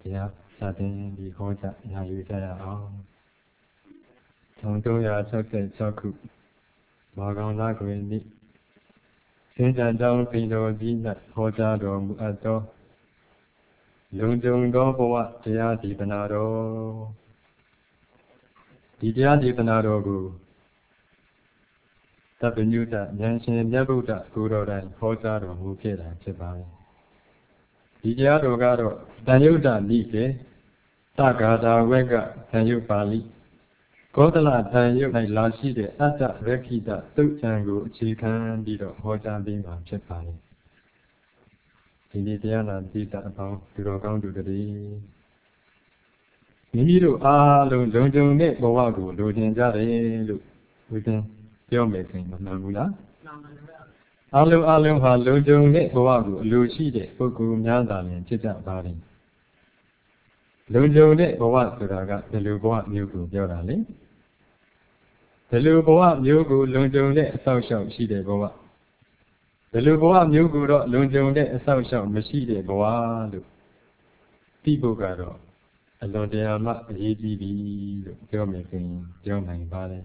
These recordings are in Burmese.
တရားစတင်ဒီဟောကြားနာယူကြရအောင်1366ခုမာကောင်လကွေနေ့စင်ကြံကြောင်းပင်တော်ကြီး၌ဟောကြားတော်မူအပ်သောလုံခြုံသောဘဝတရားဒေသနာတော်ဒီတရားဒေသနာတော်ကိုသဗ္ဗညုတဉာဏ်ရှင်မြတ်ဗုဒ္ဓကိုယ်တော်တိုင်ဟောကြားတော်မူခဲ့တာဖြစ်ပါတယ်ဒီတရားတော်ကတော့တန်ယုတ္တနိကေသဂါထာဝက်ကတန်ယုတ်ပါဠိကောသလတန်ယုတ်၌လာရှိတဲ့အတ္တရခိတသုတ်ဉာဏ်ကိုအခြေခံပြီးတော့ဟောကြားပေးမှာဖြစ်ပါတယ်ဒီနေ့တရားနာပိဋကအပေါင်းသူတော်ကောင်းသူတည်းမိမိတို့အားလုံးလုံခြုံတဲ့ဘဝကိုလိုချင်ကြတယ်လို့ဝိသင်ပြောမယ်ဆိုရင်မမှန်ဘူးလားအားလုံးဟာလုံခြုံတဲ့ဘဝကိုအလိုရှိတဲ့ပုဂ္ဂိုလ်များသာလျှင်ဖြစ်ကြပါလိမ့်လုံခြုံတဲ့ဘဝဆိုတာကဘယ်လိုဘဝမျိုးကိုပြောတာလဲဘယ်လိုဘဝမျိုးကိုလုံခြုံတဲ့အဆောက်အအုံရှိတဲ့ဘဝဘယ်လိုဘဝမျိုးကိုတော့လုံခြုံတဲ့အဆောက်အအုံမရှိတဲ့ဘဝလို့သိဖို့ကတော့အလွန်တရာမှအရေးကြီးပြီလို့ပြောမယ်ဆိုရင်ပြောနိုင်ပါတယ်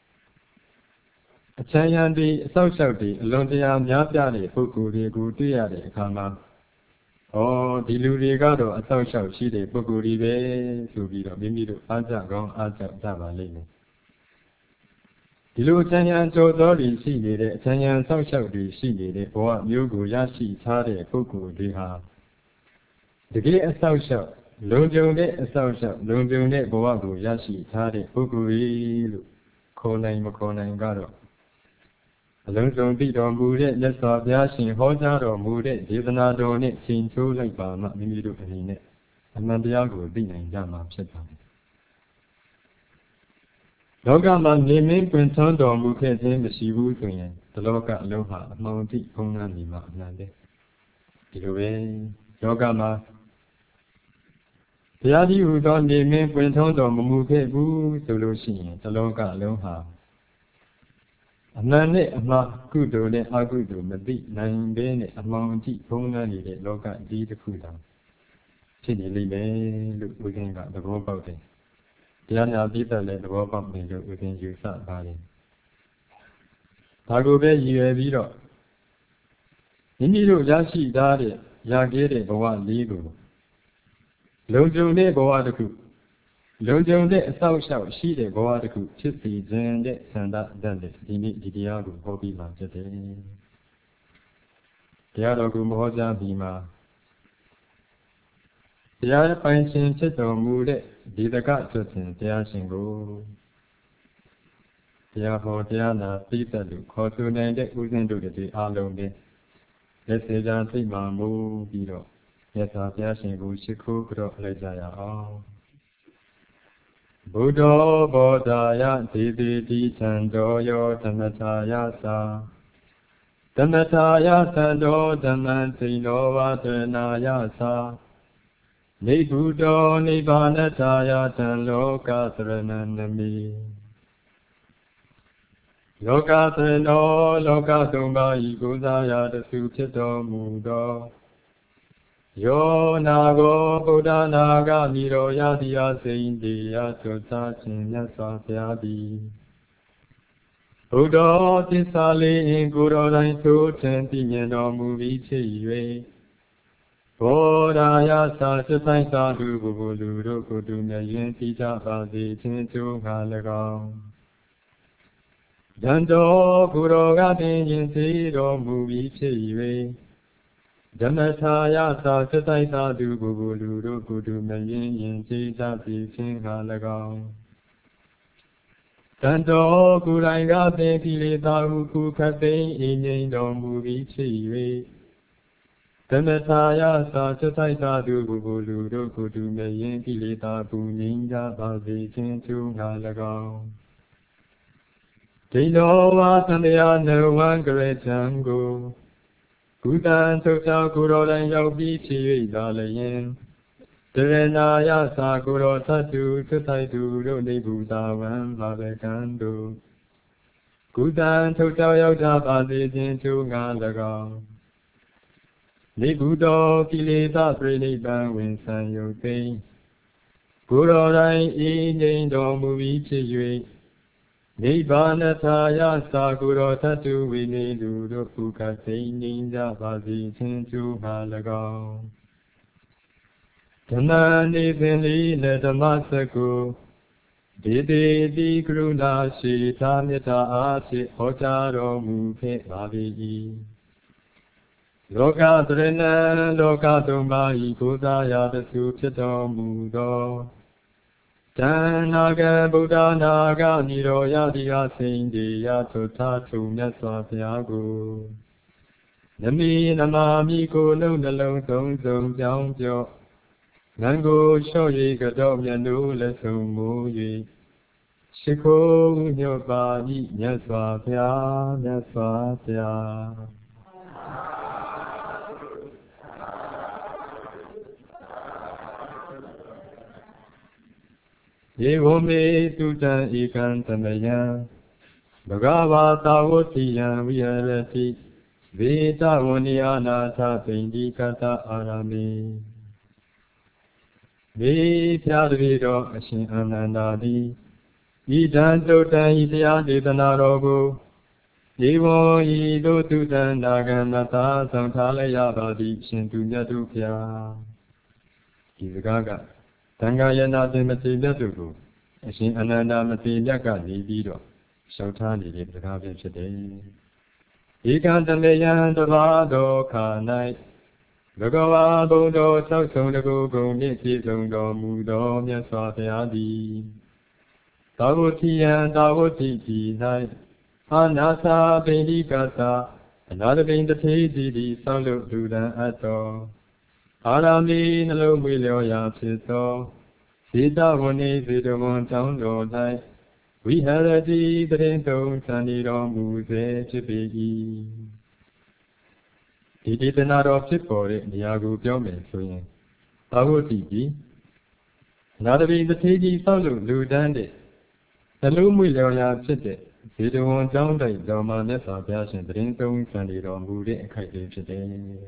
အချမ်းရံဒီအဆောက်အအုံတွေအလွန်တရာများပြားတဲ့ပုဂ္ဂိုလ်တွေကိုတွေ့ရတဲ့အခါမှာဒီလူတွေကတော့အဆောက်အအုံရှိတဲ့ပုဂ္ဂိုလ်တွေပဲဆိုပြီးတော့မိမိတို့အားကြကောင်းအားကြကြပါလိမ့်မယ်ဒီလိုအချမ်းရံကြော်သောတွေရှိနေတဲ့အချမ်းရံဆောက်ရှောက်တွေရှိနေတဲ့ဘဝမျိုးကိုရရှိထားတဲ့ပုဂ္ဂိုလ်တွေဟာတကယ်အဆောက်အအုံလုံခြုံတဲ့အဆောက်အအုံလုံခြုံတဲ့ဘဝကိုရရှိထားတဲ့ပုဂ္ဂိုလ်ကြီးလို့ခေါ်နိုင်မခေါ်နိုင်ကတော့အလုံးစုံသိတော်မူတဲ့မြတ်စွာဘုရားရှင်ဟောကြားတော်မူတဲ့ဒေသနာတော်နဲ့ချိန်ချိုးလိုက်ပါမှမိမိတို့အနေနဲ့အမှန်တရားကိုသိနိုင်ကြမှာဖြစ်ပါတယ်လောကမှာနေမင်းပွင့်ထွန်းတော်မူခဲ့ခြင်းမရှိဘူးဆိုရင်ဒီလောကအလုံးဟာအမှန်တိဖုံးလွှမ်းနေမှာအမှန်ပဲဒီလိုပဲလောကမှာဘုရားကြီးဟူသောနေမင်းပွင့်ထွန်းတော်မူခဲ့ဘူးဆိုလို့ရှိရင်ဒီလောကအလုံးဟာအမှန်နဲ့အမှားကုသိုလ်နဲ့အကုသိုလ်မသိနိုင်ဘဲနဲ့အမှန်တိဖုံးလွှမ်းနေတဲ့လောကကြီးတစ်ခုတောင်ဖြစ်နေလိမ့်မယ်လို့ဦးဇင်းကသဘောပေါက်တယ်တရားနာပိဋကလည်းသဘောပေါက်နေလို့ဦးဇင်းယူဆပါတယ်ဒါကိုပဲရည်ရွယ်ပြီးတော့မိမိတို့ရရှိထားတဲ့ရခဲ့တဲ့ဘဝလေးကိုလုံခြုံတဲ့ဘဝတစ်ခုလုံခြုံတဲ့အဆောက်အအုံရှိတဲ့ဘဝတစ်ခုဖြစ်စီခြင်းတဲ့ဆန္ဒတတ်တဲ့ဒီနေ့ဒီတရားကိုဟောပြီးမှဖြစ်တယ်တရားတော်ကိုမဟောကြားပြီးမှတရားပိုင်ရှင်ဖြစ်တော်မူတဲ့ဒီတကဆိုခြင်းတရားရှင်ကိုတရားဟောတရားနာသိတတ်လို့ခေါ်ဆိုနိုင်တဲ့ဥစဉ်တို့တွေအားလုံးပဲလက်စေကြသိမှမူပြီးတော့မြတ်စွာဘုရားရှင်ကိုရှိခိုးကြောလိုက်ကြရအောင်ဘုဒ္ဓဘောဓာယဒေတိတိသံတော်ယောဓမ္မထာယသာဓမ္မထာယသံတော်ဓမ္မံသိနောဝတနာယသာနိဗ္ဗုတောနိဗ္ဗာနထာယသံလောကသရဏနမိလောကသရဏောလောကသုံးပါးဤကိုးစားရာတဆူဖြစ်တော်မူသောယောနာကိုဗုဒ္ဓနာဂမိရောယတိယစိန်တိယသုသာခြင်းမြတ်စွာဘုရားသည်ဘုဒ္ဓသစ္စာလေးအင်ကိုယ်တော်တိုင်ထိုးထင်သိမြင်တော်မူပြီးဖြစ်၍ဘောဓာယသာသစ္ဆိုင်သာဟုဘုဘလူတို့ကိုတူမြင်သိကြပါစေခြင်းကျိုးငါ၎င်းယံတော်ကိုယ်တော်ကပင်ယင်သိတော်မူပြီးဖြစ်၍ဓမ္မထာယသာသစ္ဆိုင်သာသူဘုဘလူတို့ကိုတူမြင်ရင်သိကြပြီခြင်းငါ၎င်းတန်တော်ကိုယ်တိုင်ကပင်ကိလေသာဟုခုခတ်သိမ်းအင်းငြိမ်တော်မူပြီးဖြစ်၍ဓမ္မထာယသာသစ္ဆိုင်သာသူဘုဘလူတို့ကိုတူမြင်ရင်ကိလေသာပူငြိမ်းကြပါစေခြင်းကျိုးငါ၎င်းဒိနောဝါသံဃာနဝံကရေချံကိုကုသံထုတ်ချကိုတော်တိုင်ရောက်ပြီးဖြစ်၍လာလျင်တရဏာယသာကိုတော်သတ္တုသစ္ဆိုင်သူတို့နေဘူးသာဝံမာဘကံတို့ကုသံထုတ်ချရောက်ကြပါစေခြင်းကျိုးငါ၎င်းနေဘူးတော်ကိလေသာပြိနိဗ္ဗာန်ဝင်ဆံယုတ်သိမ်းကိုယ်တော်တိုင်အေးငြိမ်တော်မူပြီးဖြစ်၍နိဗ္ဗာန်ထာယသာကိုယ်တော်သတ္တုဝိနေလူတို့ဘုခသိမ့်ငြိမ်းကြပါစေခြင်းကျိုးမှ၎င်းဓမ္မနေစဉ်လေးနဲ့ဓမ္မစကုဒေတိတိကရုဏာရှိသာမေတ္တာအားဖြင့်ဟောကြားတော်မူခဲ့ပါ၏လောကတရဏံလောကသုံးပါးဤကိုးစားရာတစုဖြစ်တော်မူသောတဏ္ဍာကံဗုဒ္ဓနာဂနိရောဓတိအစိန်တေယသုထာထုံမြတ်စွာဘုရားကိုနမီနမာမိကိုလုံးနှလုံးသုံးစုံကြောင်းပြော့ငန်ကိုလျှော့၍ကတော့မြတ်တို့လက်ဆုံးမူ၍ရှိခိုးညွတ်ပါ၏မြတ်စွာဘုရားမြတ်စွာဘုရားယေဝမေတုတံဧကံသမယံဘဂဝါတာဝတိယံဝိဟရတိဝေတဝနိယနာသပိန္ဒီကတအာရမေမေဖျားတည်းတော်အရှင်အာနန္ဒာသည်ဤတံတုတံဤတရားဒေသနာတော်ကိုယေဝံဤသို့တုတံနာဂံမသာဆောင်ထားလိုက်ရပါသည်ရှင်သူမြတ်တို့ဖျားဒီစကားကသံဃာယနာပင်မတိမြတ်တို့ကိုအရှင်အနန္ဒာမတိမြတ်ကနေပြီးတော့လျှောက်ထားနေတဲ့စကားပဲဖြစ်တယ်ဧကံတမေယံတဘာသောခါ၌ဘဂဝါဘုံတော်ဆောက်ဆုံးတကူကုန်နှင့်ပြည့်စုံတော်မူသောမြတ်စွာဘုရားသည်သာဝတိယံသာဝတိပြည်၌အာနာသာပိဋိကသာအနာတပိန်တထေးစီသည်ဆောက်လုပ်လူတန်းအပ်တော်အာရမီနှလုံးမွေလျော်ရာဖြစ်သောဇေတဝနေဇေတဝန်ကျောင်းတော်၌ဝိဟရတိတရင်သုံးဆန္ဒီတော်မူစေဖြစ်ပေ၏ဒီဒေသနာတော်ဖြစ်ပေါ်တဲ့နေရာကိုပြောမယ်ဆိုရင်သာဝတိကြီးအနာတပိန်တထေးကြီးဆောက်လုပ်လူတန်းတဲ့နှလုံးမွေလျော်ရာဖြစ်တဲ့ဇေတဝန်ကျောင်းတိုက်တော်မှာမြတ်စွာဘုရားရှင်တရင်သုံးဆန္ဒီတော်မူတဲ့အခိုက်လေးဖြစ်တယ်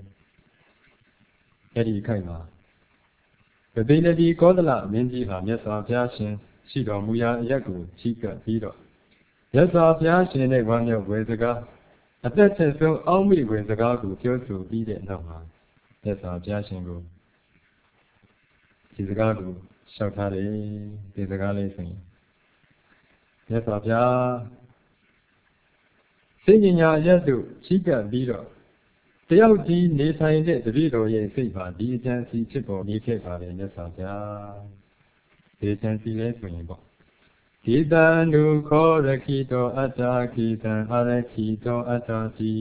အဲ့ဒီခိုက်မှာဗတိနတိကောသလမင်းကြီးဟာမြတ်စွာဘုရားရှင်ရှိတော်မူရာအရက်ကိုချီးကပ်ပြီးတော့မြတ်စွာဘုရားရှင်နဲ့ဝမ်းမြောက်ဝေစကားအသက်ဆက်ဆုံးအောက်မေ့ဝေစကားကိုပြောဆိုပြီးတဲ့နောက်မှာမြတ်စွာဘုရားရှင်ကိုဒီစကားကိုလျှောက်ထားတယ်ဒီစကားလေးဆိုရင်မြတ်စွာဘုရားစိတ်ဉာဏ်အရက်တို့ချီးကပ်ပြီးတော့တယောက်ကြီးနေထိုင်တဲ့တပည့်တော်ရဲ့စိတ်ပါဒီအကျဉ်းစီဖြစ်ပေါ်နေခဲ့ပါတယ်မြတ်စွာဘုရားဒီအကျဉ်းစီလဲဆိုရင်ပေါ့ကိတံနုခောရခိတောအတ္တကိတံအရခိတောအတ္တတိ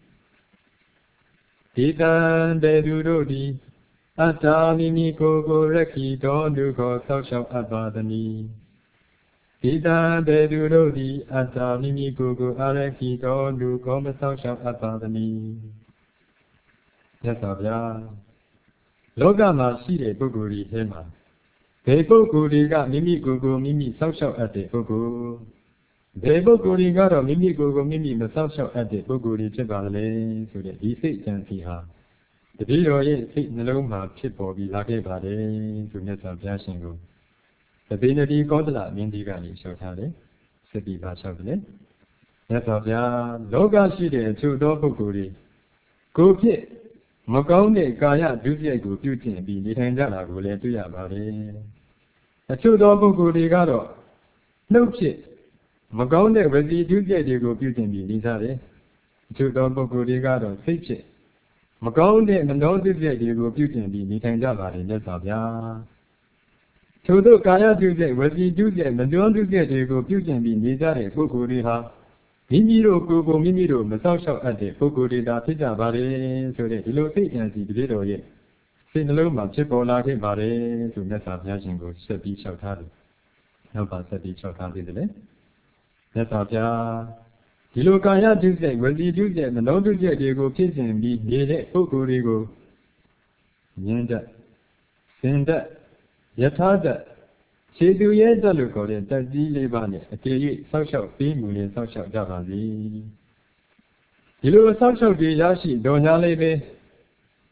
ကိတံတေသူတို့သည်အတ္တမိမိကိုယ်ကိုရခိတောနုခောဆောက်ရှောက်အပ်ပါသည်ကိတံတေသူတို့သည်အတ္တမိမိကိုယ်ကိုအရခိတောနုခောမဆောက်ရှောက်အပ်ပါသည်မြတ်စွာဘုရားလောကမှာရှိတဲ့ပုဂ္ဂိုလ်တွေထဲမှာဘယ်ပုဂ္ဂိုလ်တွေကမိမိကိုယ်ကိုမိမိစောင့်ရှောက်အပ်တဲ့ပုဂ္ဂိုလ်ဘယ်ပုဂ္ဂိုလ်တွေကတော့မိမိကိုယ်ကိုမိမိမစောင့်ရှောက်အပ်တဲ့ပုဂ္ဂိုလ်တွေဖြစ်ပါလဲဆိုတဲ့ဒီစိတ်ကြံစီဟာတပည့်တော်ရဲ့စိတ်နှလုံးမှာဖြစ်ပေါ်ပြီးလာခဲ့ပါတယ်ဆိုမြတ်စွာဘုရားရှင်ကိုသဗ္ဗေနတိကောသလမင်းကြီးကနေလျှောက်ထားတယ်စတိပါလျှောက်တယ်မြတ်စွာဘုရားလောကရှိတဲ့အချို့သောပုဂ္ဂိုလ်တွေကိုဖြစ်မကောင်းတဲ့ကာယဒုစရိုက်ကိုပြုကျင့်ပြီးနေထိုင်ကြတာကိုလည်းတွေ့ရပါတယ်။အချို့သောပုဂ္ဂိုလ်တွေကတော့နှုတ်ဖြစ်မကောင်းတဲ့ဝစီဒုစရိုက်တွေကိုပြုကျင့်ပြီးနေကြတယ်။အချို့သောပုဂ္ဂိုလ်တွေကတော့စိတ်ဖြစ်မကောင်းတဲ့မနောဒုစရိုက်တွေကိုပြုကျင့်ပြီးနေထိုင်ကြပါတယ်မြတ်စွာဘုရား။ထို့သောကာယဒုစရိုက်ဝစီဒုစရိုက်မနောဒုစရိုက်တွေကိုပြုကျင့်ပြီးနေကြတဲ့ပုဂ္ဂိုလ်တွေဟာမိမိတို့ကိုယ်ကိုမိမိတို့မစောင့်ရှောက်အပ်တဲ့ပုဂ္ဂိုလ်တွေသာဖြစ်ကြပါတယ်ဆိုတဲ့ဒီလိုစိတ်ဉာဏ်စီတည်းတော်ရဲ့စိတ်နှလုံးမှာဖြစ်ပေါ်လာခဲ့ပါတယ်ဆိုမြတ်စွာဘုရားရှင်ကိုဆက်ပြီးလျှောက်ထားတယ်။နောက်ပါဆက်ပြီးလျှောက်ထားသေးတယ်လေ။မြတ်စွာဘုရားဒီလိုကာယဒုစရိုက်ဝစီဒုစရိုက်မနောဒုစရိုက်တွေကိုဖြစ်စဉ်ပြီးနေတဲ့ပုဂ္ဂိုလ်တွေကိုဉာဏ်တတ်စင်တတ်ယထာတတ်ခြေသူရဲ့တက်လို့ခေါ်တဲ့တက်ကြီးလေးပါးနဲ့အကျေ၍ဆောက်ရှောက်ပြီးမူရင်ဆောက်ရှောက်ကြပါစေဒီလိုဆောက်ရှောက်ပြီးရရှိတော်ညာလေးပဲ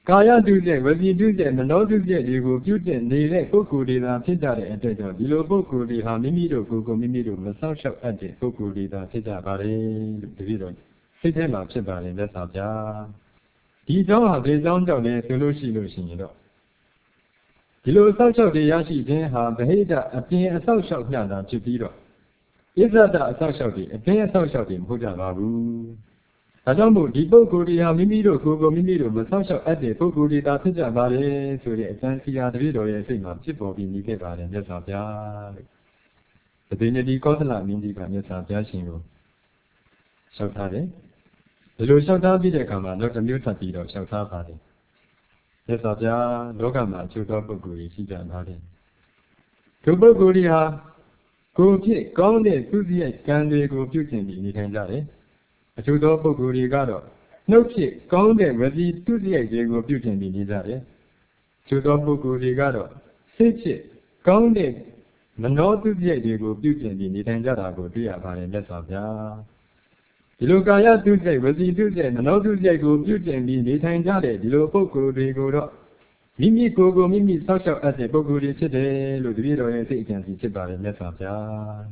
ကာယတုစိတ်ဝစီတုစိတ်မနောတုစိတ်တွေကိုပြုကျင့်နေတဲ့ပုဂ္ဂိုလ်တွေသာဖြစ်ကြတဲ့အတွက်ကြောင့်ဒီလိုပုဂ္ဂိုလ်တွေဟာမိမိတို့ကိုယ်ကိုမိမိတို့မဆောက်ရှောက်အပ်တဲ့ပုဂ္ဂိုလ်တွေသာဖြစ်ကြပါလေလို့တပည့်တော်စိတ်ထဲမှာဖြစ်ပါတယ်မြတ်စွာဘုရားဒီကြောင့်ဟာဒီကြောင့်ကြောင့်လည်းဆိုလို့ရှိရင်တော့ဒီလိုဆောက်ရှောက်တွေရရှိခြင်းဟာဗဟိတအပြင်အဆောက်ရှောက်မျှတာဖြစ်ပြီးတော့ဣဇဒအဆောက်ရှောက်တွေအပြင်အဆောက်ရှောက်တွေမဟုတ်ကြပါဘူးဒါကြောင့်မို့ဒီပုဂ္ဂိုလ်တွေဟာမိမိတို့ကိုယ်ကိုမိမိတို့မဆောက်ရှောက်အပ်တဲ့ပုဂ္ဂိုလ်တွေသာဖြစ်ကြပါလေဆိုတဲ့အကျဉ်းစီဟာတပည့်တော်ရဲ့စိတ်မှာဖြစ်ပေါ်ပြီးနေခဲ့ပါတယ်မြတ်စွာဘုရားလို့သတိနဲ့ဒီကောသလမင်းကြီးကမြတ်စွာဘုရားရှင်ကိုလျှောက်ထားတယ်ဒီလိုလျှောက်ထားပြီးတဲ့အခါမှာနောက်တစ်မျိုးထပ်ပြီးတော့လျှောက်ထားပါတယ်မြတ်စွာဘုရားလောကမှာအကျိုးသောပုဂ္ဂိုလ်ကြီးရှိကြပါတယ်ဒီပုဂ္ဂိုလ်တွေဟာကိုယ်ဖြစ်ကောင်းတဲ့သူစရိုက်ကံတွေကိုပြုကျင့်ပြီးနေထိုင်ကြတယ်အကျိုးသောပုဂ္ဂိုလ်တွေကတော့နှုတ်ဖြစ်ကောင်းတဲ့ဝစီသူစရိုက်တွေကိုပြုကျင့်ပြီးနေကြတယ်အကျိုးသောပုဂ္ဂိုလ်တွေကတော့စိတ်ဖြစ်ကောင်းတဲ့မနောသူစရိုက်တွေကိုပြုကျင့်ပြီးနေထိုင်ကြတာကိုတွေ့ရပါတယ်မြတ်စွာဘုရားဒီလိုကာယသူစရိုက်ဝစီသူစရိုက်မနောသူစရိုက်ကိုပြုကျင့်ပြီးနေထိုင်ကြတဲ့ဒီလိုပုဂ္ဂိုလ်တွေကိုတော့မိမိကိုယ်ကိုမိမိဆောက်ရှောက်အပ်တဲ့ပုဂ္ဂိုလ်တွေဖြစ်တယ်လို့တပည့်တော်ရဲ့စိတ်အကြံစီဖြစ်ပါတယ်မြတ်စွာဘုရား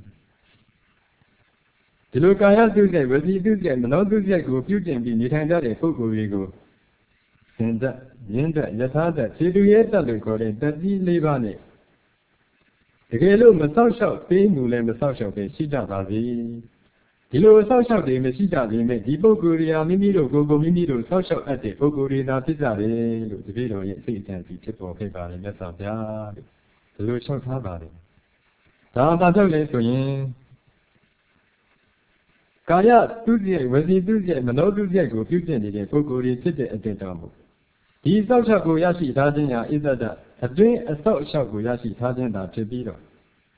ဒီလိုကာယသူစရိုက်ဝစီသူစရိုက်မနောသူစရိုက်ကိုပြုကျင့်ပြီးနေထိုင်ကြတဲ့ပုဂ္ဂိုလ်တွေကိုစင်သက်ရင်းသက်ယထာသက်ခြေသူရဲသက်လို့ခေါ်တဲ့တတိလေးပါးနဲ့တကယ်လို့မဆောက်ရှောက်သေးမှုလည်းမဆောက်ရှောက်သေးရှိကြပါစေဒီလိုဆောက်ရှောက်တွေမရှိကြသေးမဲ့ဒီပုဂ္ဂိုလ်တွေဟာမိမိတို့ကိုယ်ကိုမိမိတို့ဆောက်ရှောက်အပ်တဲ့ပုဂ္ဂိုလ်တွေသာဖြစ်ကြတယ်လို့တပည့်တော်ရဲ့စိတ်အကြံစီဖြစ်ပေါ်ခဲ့ပါတယ်မြတ်စွာဘုရားလို့ဒီလိုလျှောက်ထားပါတယ်ဒါမှပြောက်လဲဆိုရင်ကာယသူစရိုက်ဝစီသူစရိုက်မနောသူစရိုက်ကိုပြုကျင့်နေတဲ့ပုဂ္ဂိုလ်တွေဖြစ်တဲ့အတ္တတော်မူဒီဆောက်ရှောက်ကိုရရှိထားခြင်းဟာဣဇဒအတွင်းအဆောက်အရှောက်ကိုရရှိထားခြင်းသာဖြစ်ပြီးတော့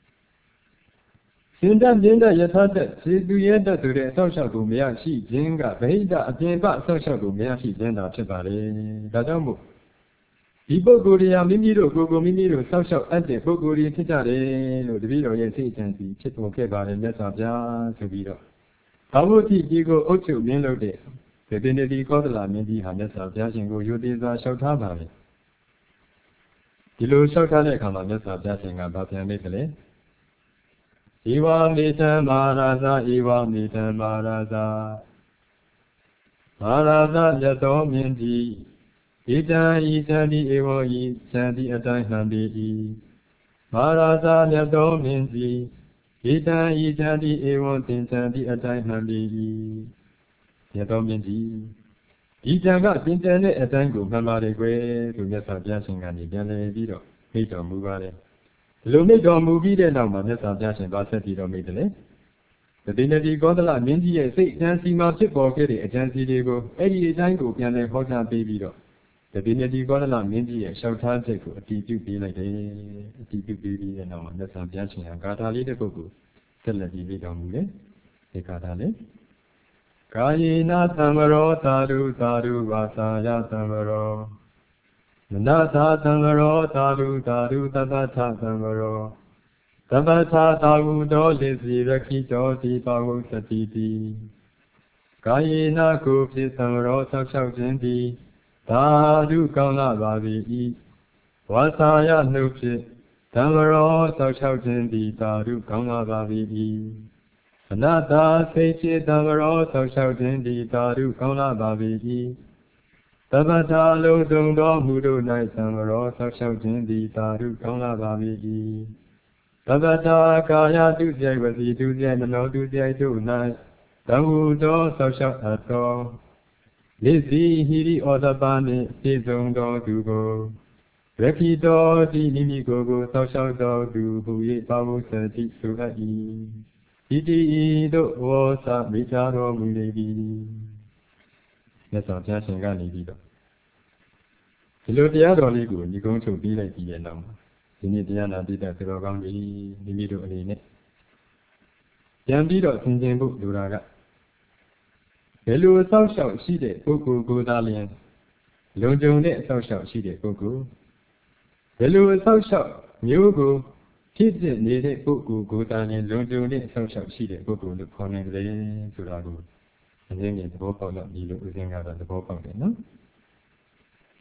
စင်တပြင်းတဲ့ယထာသက်ခြေသူရဲတဲ့ဆိုတဲ့အဆောက်အရှောက်ကိုမရရှိခြင်းကဗဟိတအပြင်ပအဆောက်အရှောက်ကိုမရရှိခြင်းသာဖြစ်ပါလေဒါကြောင့်မို့ဒီပုဂ္ဂိုလ်တွေဟာမိမိတို့ကိုယ်ကိုမိမိတို့ဆောက်ရှောက်အပ်တဲ့ပုဂ္ဂိုလ်တွေဖြစ်ကြတယ်လို့တပည့်တော်ရဲ့စိတ်အကြံစီဖြစ်ပေါ်ခဲ့ပါတယ်မြတ်စွာဘုရားဆိုပြီးတော့ဘာဝတိဒီကိုအုပ်ချုပ်ရင်းလို့တဲ့ဒီနေ့ဒီကောသလမင်းကြီးဟာမြတ်စွာဘုရားရှင်ကိုယူသေးစွာလျှောက်ထားပါလေဒီလိုလျှောက်ထားတဲ့အခါမှာမြတ်စွာဘုရားရှင်ကဗာပြန်မိတယ်လေဧဝမေတံမာရာဇာဧဝမေတံမာရာဇာမာရာဇာမြတ်တော်မြင့်ကြီးဣတံဤသတိဧဝံဤသတိအတိုင်းဟံပေ၏မာရာဇာမြတ်တော်မြင့်ကြီးဣတံဤသတိဧဝံသင်္သတိအတိုင်းဟံပေ၏မြတ်တော်မြင့်ကြီးဒီတံကသင်္ကြန်တဲ့အတိုင်းကိုမှန်ပါတယ်ကွယ်သူမြတ်စွာဘုရားရှင်ကနေပြန်လည်ပြီးတော့မိတ်တော်မူပါတယ်လူမိတ်တော်မူပြီးတဲ့နောက်မှာမြတ်စွာဘုရားရှင်သွားဆက်ပြီးတော့မိတ်တယ်လေဒီနေ့ဒီကောသလမင်းကြီးရဲ့စိတ်အကျဉ်းစီမှာဖြစ်ပေါ်ခဲ့တဲ့အကျဉ်းစီတွေကိုအဲ့ဒီအတိုင်းကိုပြန်လည်ဟောကြားပေးပြီးတော့ဒီနေ့ဒီကောသလမင်းကြီးရဲ့လျှောက်ထားချက်ကိုအတည်ပြုပေးလိုက်တယ်အတည်ပြုပေးပြီးတဲ့နောက်မှာမြတ်စွာဘုရားရှင်ကဂါထာလေးတစ်ပုဒ်ကိုဆက်လက်ပြီးမိတော်မူတယ်ဒီဂါထာလေးကာယေနသမ္မရောသာဓုသာဓုဝါစာယသမ္မရောမနသာသမ္မရောသာဓုသာဓုသဗ္ဗထသမ္မရောသဗ္ဗထသာဝုတောလိစီရခိတောတိပါဝုသတိတိကာယေနကိုဖြစ်သမ္မရောဆောက်ရှောက်ခြင်းသည်သာဓုကောင်းလာပါ၏ဝါစာယနှုတ်ဖြစ်သမ္မရောဆောက်ရှောက်ခြင်းသည်သာဓုကောင်းလာပါ၏အနတ္တစိတ်ဖြစ်သမ္မရောဆောက်ရှောက်ခြင်းသည်သာဓုကောင်းလာပါ၏သဗ္ဗတာလုံးစုံသောမူတို့၌သမ္မရောဆောက်ရှောက်ခြင်းသည်သာဓုကောင်းလာပါ၏သဗ္ဗတာကာယတုစရိုက်ဝစီတုစရိုက်မနောတုစရိုက်တို့၌သံဟုသောဆောက်ရှောက်အပ်သောလိစီဟိရိဩတပနှင့်ပြည့်စုံသောသူကိုရခိတောတိမိမိကိုယ်ကိုဆောက်ရှောက်သောသူဟူ၍ပါဝုစတိဆိုအပ်၏ဣတိတို့ဝေါသမိချာတော်မူလေ၏မြတ်စွာဘုရားရှင်ကနေပြီးတော့ဒီလိုတရားတော်လေးကိုညီကုန်းချုပ်ပြီးလိုက်ပြီးရဲ့နောက်မှာဒီနေ့တရားနာပိဋကသတော်ကောင်းကြီးမိမိတို့အနေနဲ့ပြန်ပြီးတော့သင်ခြင်းဖို့လိုတာကဘယ်လိုဆောက်ရှောက်ရှိတဲ့ပုဂ္ဂိုလ်ကိုသာလျှင်လုံခြုံတဲ့အဆောက်အအုံရှိတဲ့ပုဂ္ဂိုလ်ဘယ်လိုအဆောက်အအုံမျိုးကိုဖြစ်ဖြစ်နေတဲ့ပုဂ္ဂိုလ်ကိုသာလျှင်လုံခြုံတဲ့အဆောက်အအုံရှိတဲ့ပုဂ္ဂိုလ်လို့ခေါ်နိုင်တယ်ဆိုတာကိုအရင်ကသဘောပေါက်တော့ဒီလိုဥစဉ်ကတော့သဘောပေါက်တယ်နော်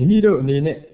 မိမိတို့အနေနဲ့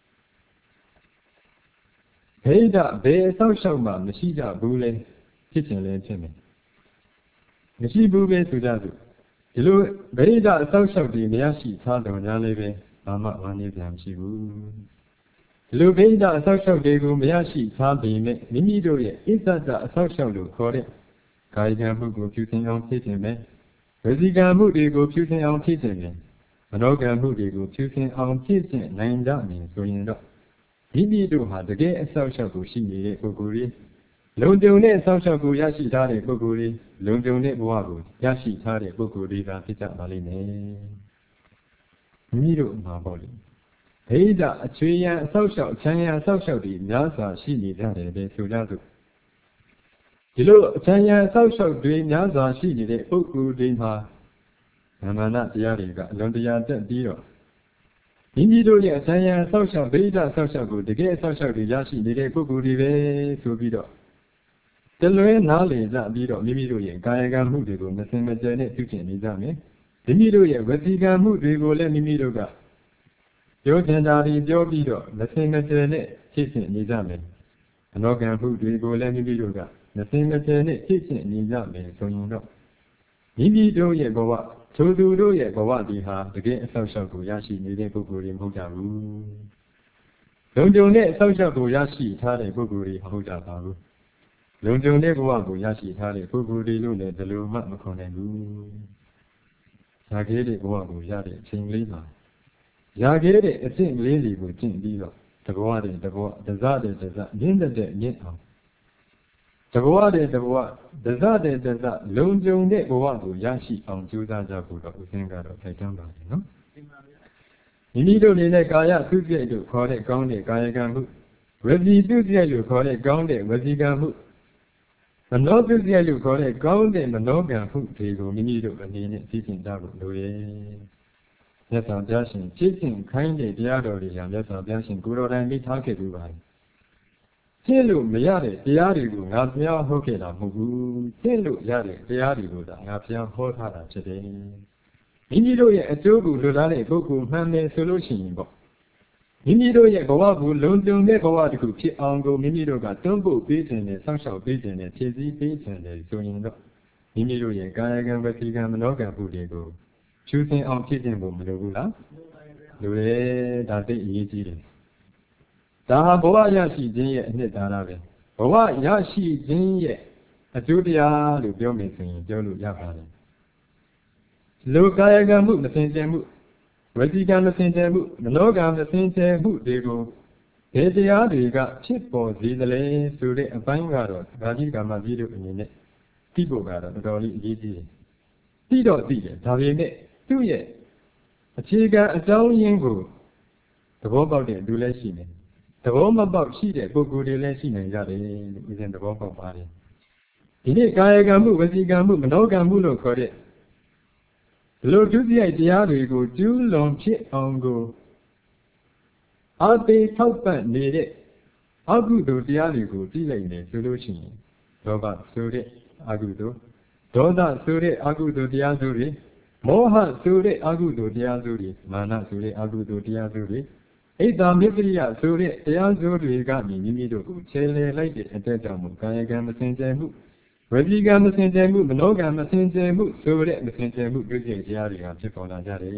ဘိဓဘယ်အဆောက်အအုံမှမရှိကြဘူးလေဖြစ်ခြင်းလည်းဖြစ်မယ်မရှိဘူးပဲဆိုကြစို့ဒီလိုဗိဓအဆောက်အအုံတွေမရရှိထားတော်များလည်းပဲဘာမှဝမ်းနည်းစရာမရှိဘူးဒီလိုဗိဓအဆောက်အအုံတွေကိုမရရှိထားပေမဲ့မိမိတို့ရဲ့အစ္ဆဒအဆောက်အအုံလို့ခေါ်တဲ့ကာယကံမှုကိုပြုသင်အောင်ဖြစ်ခြင်းပဲဝစီကံမှုတွေကိုပြုသင်အောင်ဖြစ်ခြင်းပဲမနောကံမှုတွေကိုပြုသင်အောင်ဖြစ်ခြင်းနိုင်ကြမည်ဆိုရင်တော့မိမိတို့ဟာတကယ်အဆောက်အအုံကိုရှိနေတဲ့ပုဂ္ဂိုလ်တွေလုံခြုံတဲ့အဆောက်အအုံကိုရရှိထားတဲ့ပုဂ္ဂိုလ်တွေလုံခြုံတဲ့ဘဝကိုရရှိထားတဲ့ပုဂ္ဂိုလ်တွေကဖြစ်ကြပါလိမ့်မယ်မိမိတို့မှာပေါ့လေဘိဓအချွေရန်အဆောက်အအုံအချမ်းရန်အဆောက်အအုံတွေများစွာရှိနေကြတယ်ပဲဆိုကြစို့ဒီလိုအချမ်းရန်အဆောက်အအုံတွေများစွာရှိနေတဲ့ပုဂ္ဂိုလ်တွေမှာမာနတရားတွေကအလွန်တရာတက်ပြီးတော့မိမိတို့ရဲ့အချမ်းရန်အဆောက်အအုံဗိဓအဆောက်အအုံကိုတကယ်အဆောက်အအုံတွေရရှိနေတဲ့ပုဂ္ဂိုလ်တွေပဲဆိုပြီးတော့တလွဲနားလည်ကြပြီးတော့မိမိတို့ရဲ့ကာယကံမှုတွေကိုမစင်မကြယ်နဲ့ပြုကျင့်နေကြမယ်မိမိတို့ရဲ့ဝစီကံမှုတွေကိုလည်းမိမိတို့ကပြောချင်တာတွေပြောပြီးတော့မစင်မကြယ်နဲ့ဖြစ်ကျင့်နေကြမယ်အနောကံမှုတွေကိုလည်းမိမိတို့ကမစင်မကြယ်နဲ့ဖြစ်ကျင့်နေကြမယ်ဆိုရင်တော့မိမိတို့ရဲ့ဘဝထိုသူတို့ရဲ့ဘဝဒီဟာတကယ်အဆောက်အအုံကိုရရှိနေတဲ့ပုဂ္ဂိုလ်တွေမဟုတ်ကြဘူးလုံခြုံတဲ့အဆောက်အအုံကိုရရှိထားတဲ့ပုဂ္ဂိုလ်တွေမဟုတ်ကြပါဘူးလုံခြုံတဲ့ဘဝကိုရရှိထားတဲ့ပုဂ္ဂိုလ်တွေလို့လည်းဘယ်လိုမှမခေါ်နိုင်ဘူး။ရာခဲတဲ့ဘဝကိုရတဲ့အချိန်လေးမှာရာခဲတဲ့အကျင့်လေးတွေကိုကျင့်ပြီးတော့တဘဝတဲ့တဘဝတစတဲ့တစမြင့်တဲ့မြင့်အောင်တဘဝတဲ့တဘဝတစတဲ့တစလုံခြုံတဲ့ဘဝကိုရရှိအောင်ကြိုးစားကြဖို့တော့ဦးစင်းကတော့ထိုက်တန်းပါတယ်နော်။မိမိတို့နေနဲ့ကာယသုပြိတ်လို့ခေါ်တဲ့ကောင်းတဲ့ကာယကံမှုဝစီသုပြိတ်လို့ခေါ်တဲ့ကောင်းတဲ့ဝစီကံမှုမနောသုပြိတ်လို့ခေါ်တဲ့ကောင်းတဲ့မနောကံမှုတွေကိုမိမိတို့အနေနဲ့သိကျင်ကြဖို့လိုရဲ့။မြတ်စွာဘုရားရှင်သိကျင်ခိုင်းတဲ့တရားတော်တွေဟာမြတ်စွာဘုရားရှင်ကိုယ်တော်တိုင်ပြီးထားခဲ့ပြီးပါတယ်။သိလို့မရတဲ့တရားတွေကိုငါဘုရားဟောခဲ့တာမဟုတ်ဘူး။သိလို့ရတဲ့တရားတွေကိုသာငါဘုရားဟောထားတာဖြစ်တယ်။မိမိတို့ရဲ့အကျိုးကိုလိုလားတဲ့ပုဂ္ဂိုလ်မှန်တယ်ဆိုလို့ရှိရင်ပေါ့မိမိတို့ရဲ့ဘဝကိုလုံခြုံတဲ့ဘဝတစ်ခုဖြစ်အောင်ကိုမိမိတို့ကတွန်းပို့ပေးခြင်းနဲ့စောင့်ရှောက်ပေးခြင်းနဲ့ဖြည့်ဆည်းပေးခြင်းနဲ့ဆိုရင်တော့မိမိတို့ရဲ့ကာယကံဝစီကံမနောကံမှုတွေကိုဖြူစင်အောင်ဖြစ်ခြင်းကိုမလိုဘူးလားလိုတယ်ဒါသိအရေးကြီးတယ်ဒါဟာဘဝရရှိခြင်းရဲ့အနှစ်သာရပဲဘဝရရှိခြင်းရဲ့အကျိုးတရားလို့ပြောမယ်ဆိုရင်ပြောလို့ရပါတယ်လောကာယကံမှုမစင်ကြယ်မှုဝစီကံမစင်ကြယ်မှုမနောကံမစင်ကြယ်မှုတွေကိုဘယ်တရားတွေကဖြစ်ပေါ်စေသလဲဆိုတဲ့အပိုင်းကတော့ဒါကြီးကမှကြီးတို့အနေနဲ့သိဖို့ကတော့တော်တော်လေးအရေးကြီးတယ်သိတော့သိတယ်ဒါပေမဲ့သူ့ရဲ့အခြေခံအကြောင်းရင်းကိုသဘောပေါက်တဲ့လူလည်းရှိတယ်သဘောမပေါက်ရှိတဲ့ပုဂ္ဂိုလ်တွေလည်းရှိနိုင်ကြတယ်လို့ဦးဇင်းသဘောပေါက်ပါတယ်ဒီနေ့ကာယကံမှုဝစီကံမှုမနောကံမှုလို့ခေါ်တဲ့ဒီလိုဒုစရိုက်တရားတွေကိုကျူးလွန်ဖြစ်အောင်ကိုအာသေထောက်ပံ့နေတဲ့အကုသိုလ်တရားတွေကိုကြည့်လိုက်နေဆိုလို့ရှိရင်လောဘဆိုတဲ့အကုသိုလ်ဒေါသဆိုတဲ့အကုသိုလ်တရားစုတွေမောဟဆိုတဲ့အကုသိုလ်တရားစုတွေမာနဆိုတဲ့အကုသိုလ်တရားစုတွေဣဒ္ဓမစ္စရိယဆိုတဲ့တရားစုတွေကမိမိတို့ကိုခြေလှယ်လိုက်တဲ့အတက်ကြောင့်ကာယကံမစင်ကြယ်မှုဝစီကံမစင်ကြယ်မှုမနောကံမစင်ကြယ်မှုဆိုတဲ့မစင်ကြယ်မှုဒုစရိုက်တရားတွေကဖြစ်ပေါ်လာကြတယ်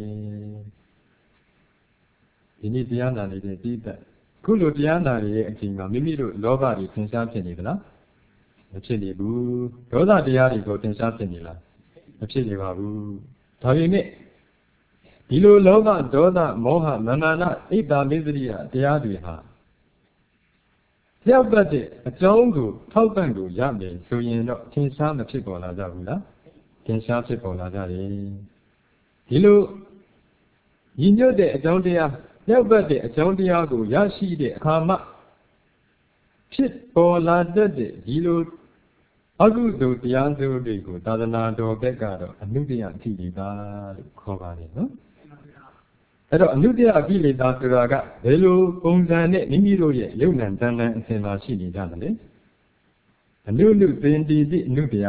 ဒီနေ့တရားနာနေတဲ့တိတ္တခုလိုတရားနာရဲ့အချိန်မှာမိမိတို့လောဘတွေသင်ရှားဖြစ်နေသလားမဖြစ်နေဘူးဒေါသတရားတွေကိုသင်ရှားဖြစ်နေလားမဖြစ်နေပါဘူးဒါပေမဲ့ဒီလိုလောဘဒေါသမောဟမာနဣဒ္ဓမစ္စရိယတရားတွေဟာပြောက်ပတ်တဲ့အကြောင်းကိုထောက်ပံ့ကိုရမယ်ဆိုရင်တော့သင်ရှားမဖြစ်ပေါ်လာကြဘူးလားသင်ရှားဖြစ်ပေါ်လာကြတယ်ဒီလိုညီညွတ်တဲ့အကြောင်းတရားပြောက်ပတ်တဲ့အကြောင်းတရားကိုရရှိတဲ့အခါမှဖြစ်ပေါ်လာတတ်တဲ့ဒီလိုအကုသိုလ်တရားစုတွေကိုသာသနာတော်ဘက်ကတော့အနုတ္တယကိလေသာလို့ခေါ်ပါတယ်နော်အဲ့တော့အနုတ္တယကိလေသာဆိုတာကဘယ်လိုပုံစံနဲ့မိမိတို့ရဲ့ယုံနံတန်တန်အစဉ်လာရှိနေကြတယ်အနုနုသင်္တိတိအနုတ္တယ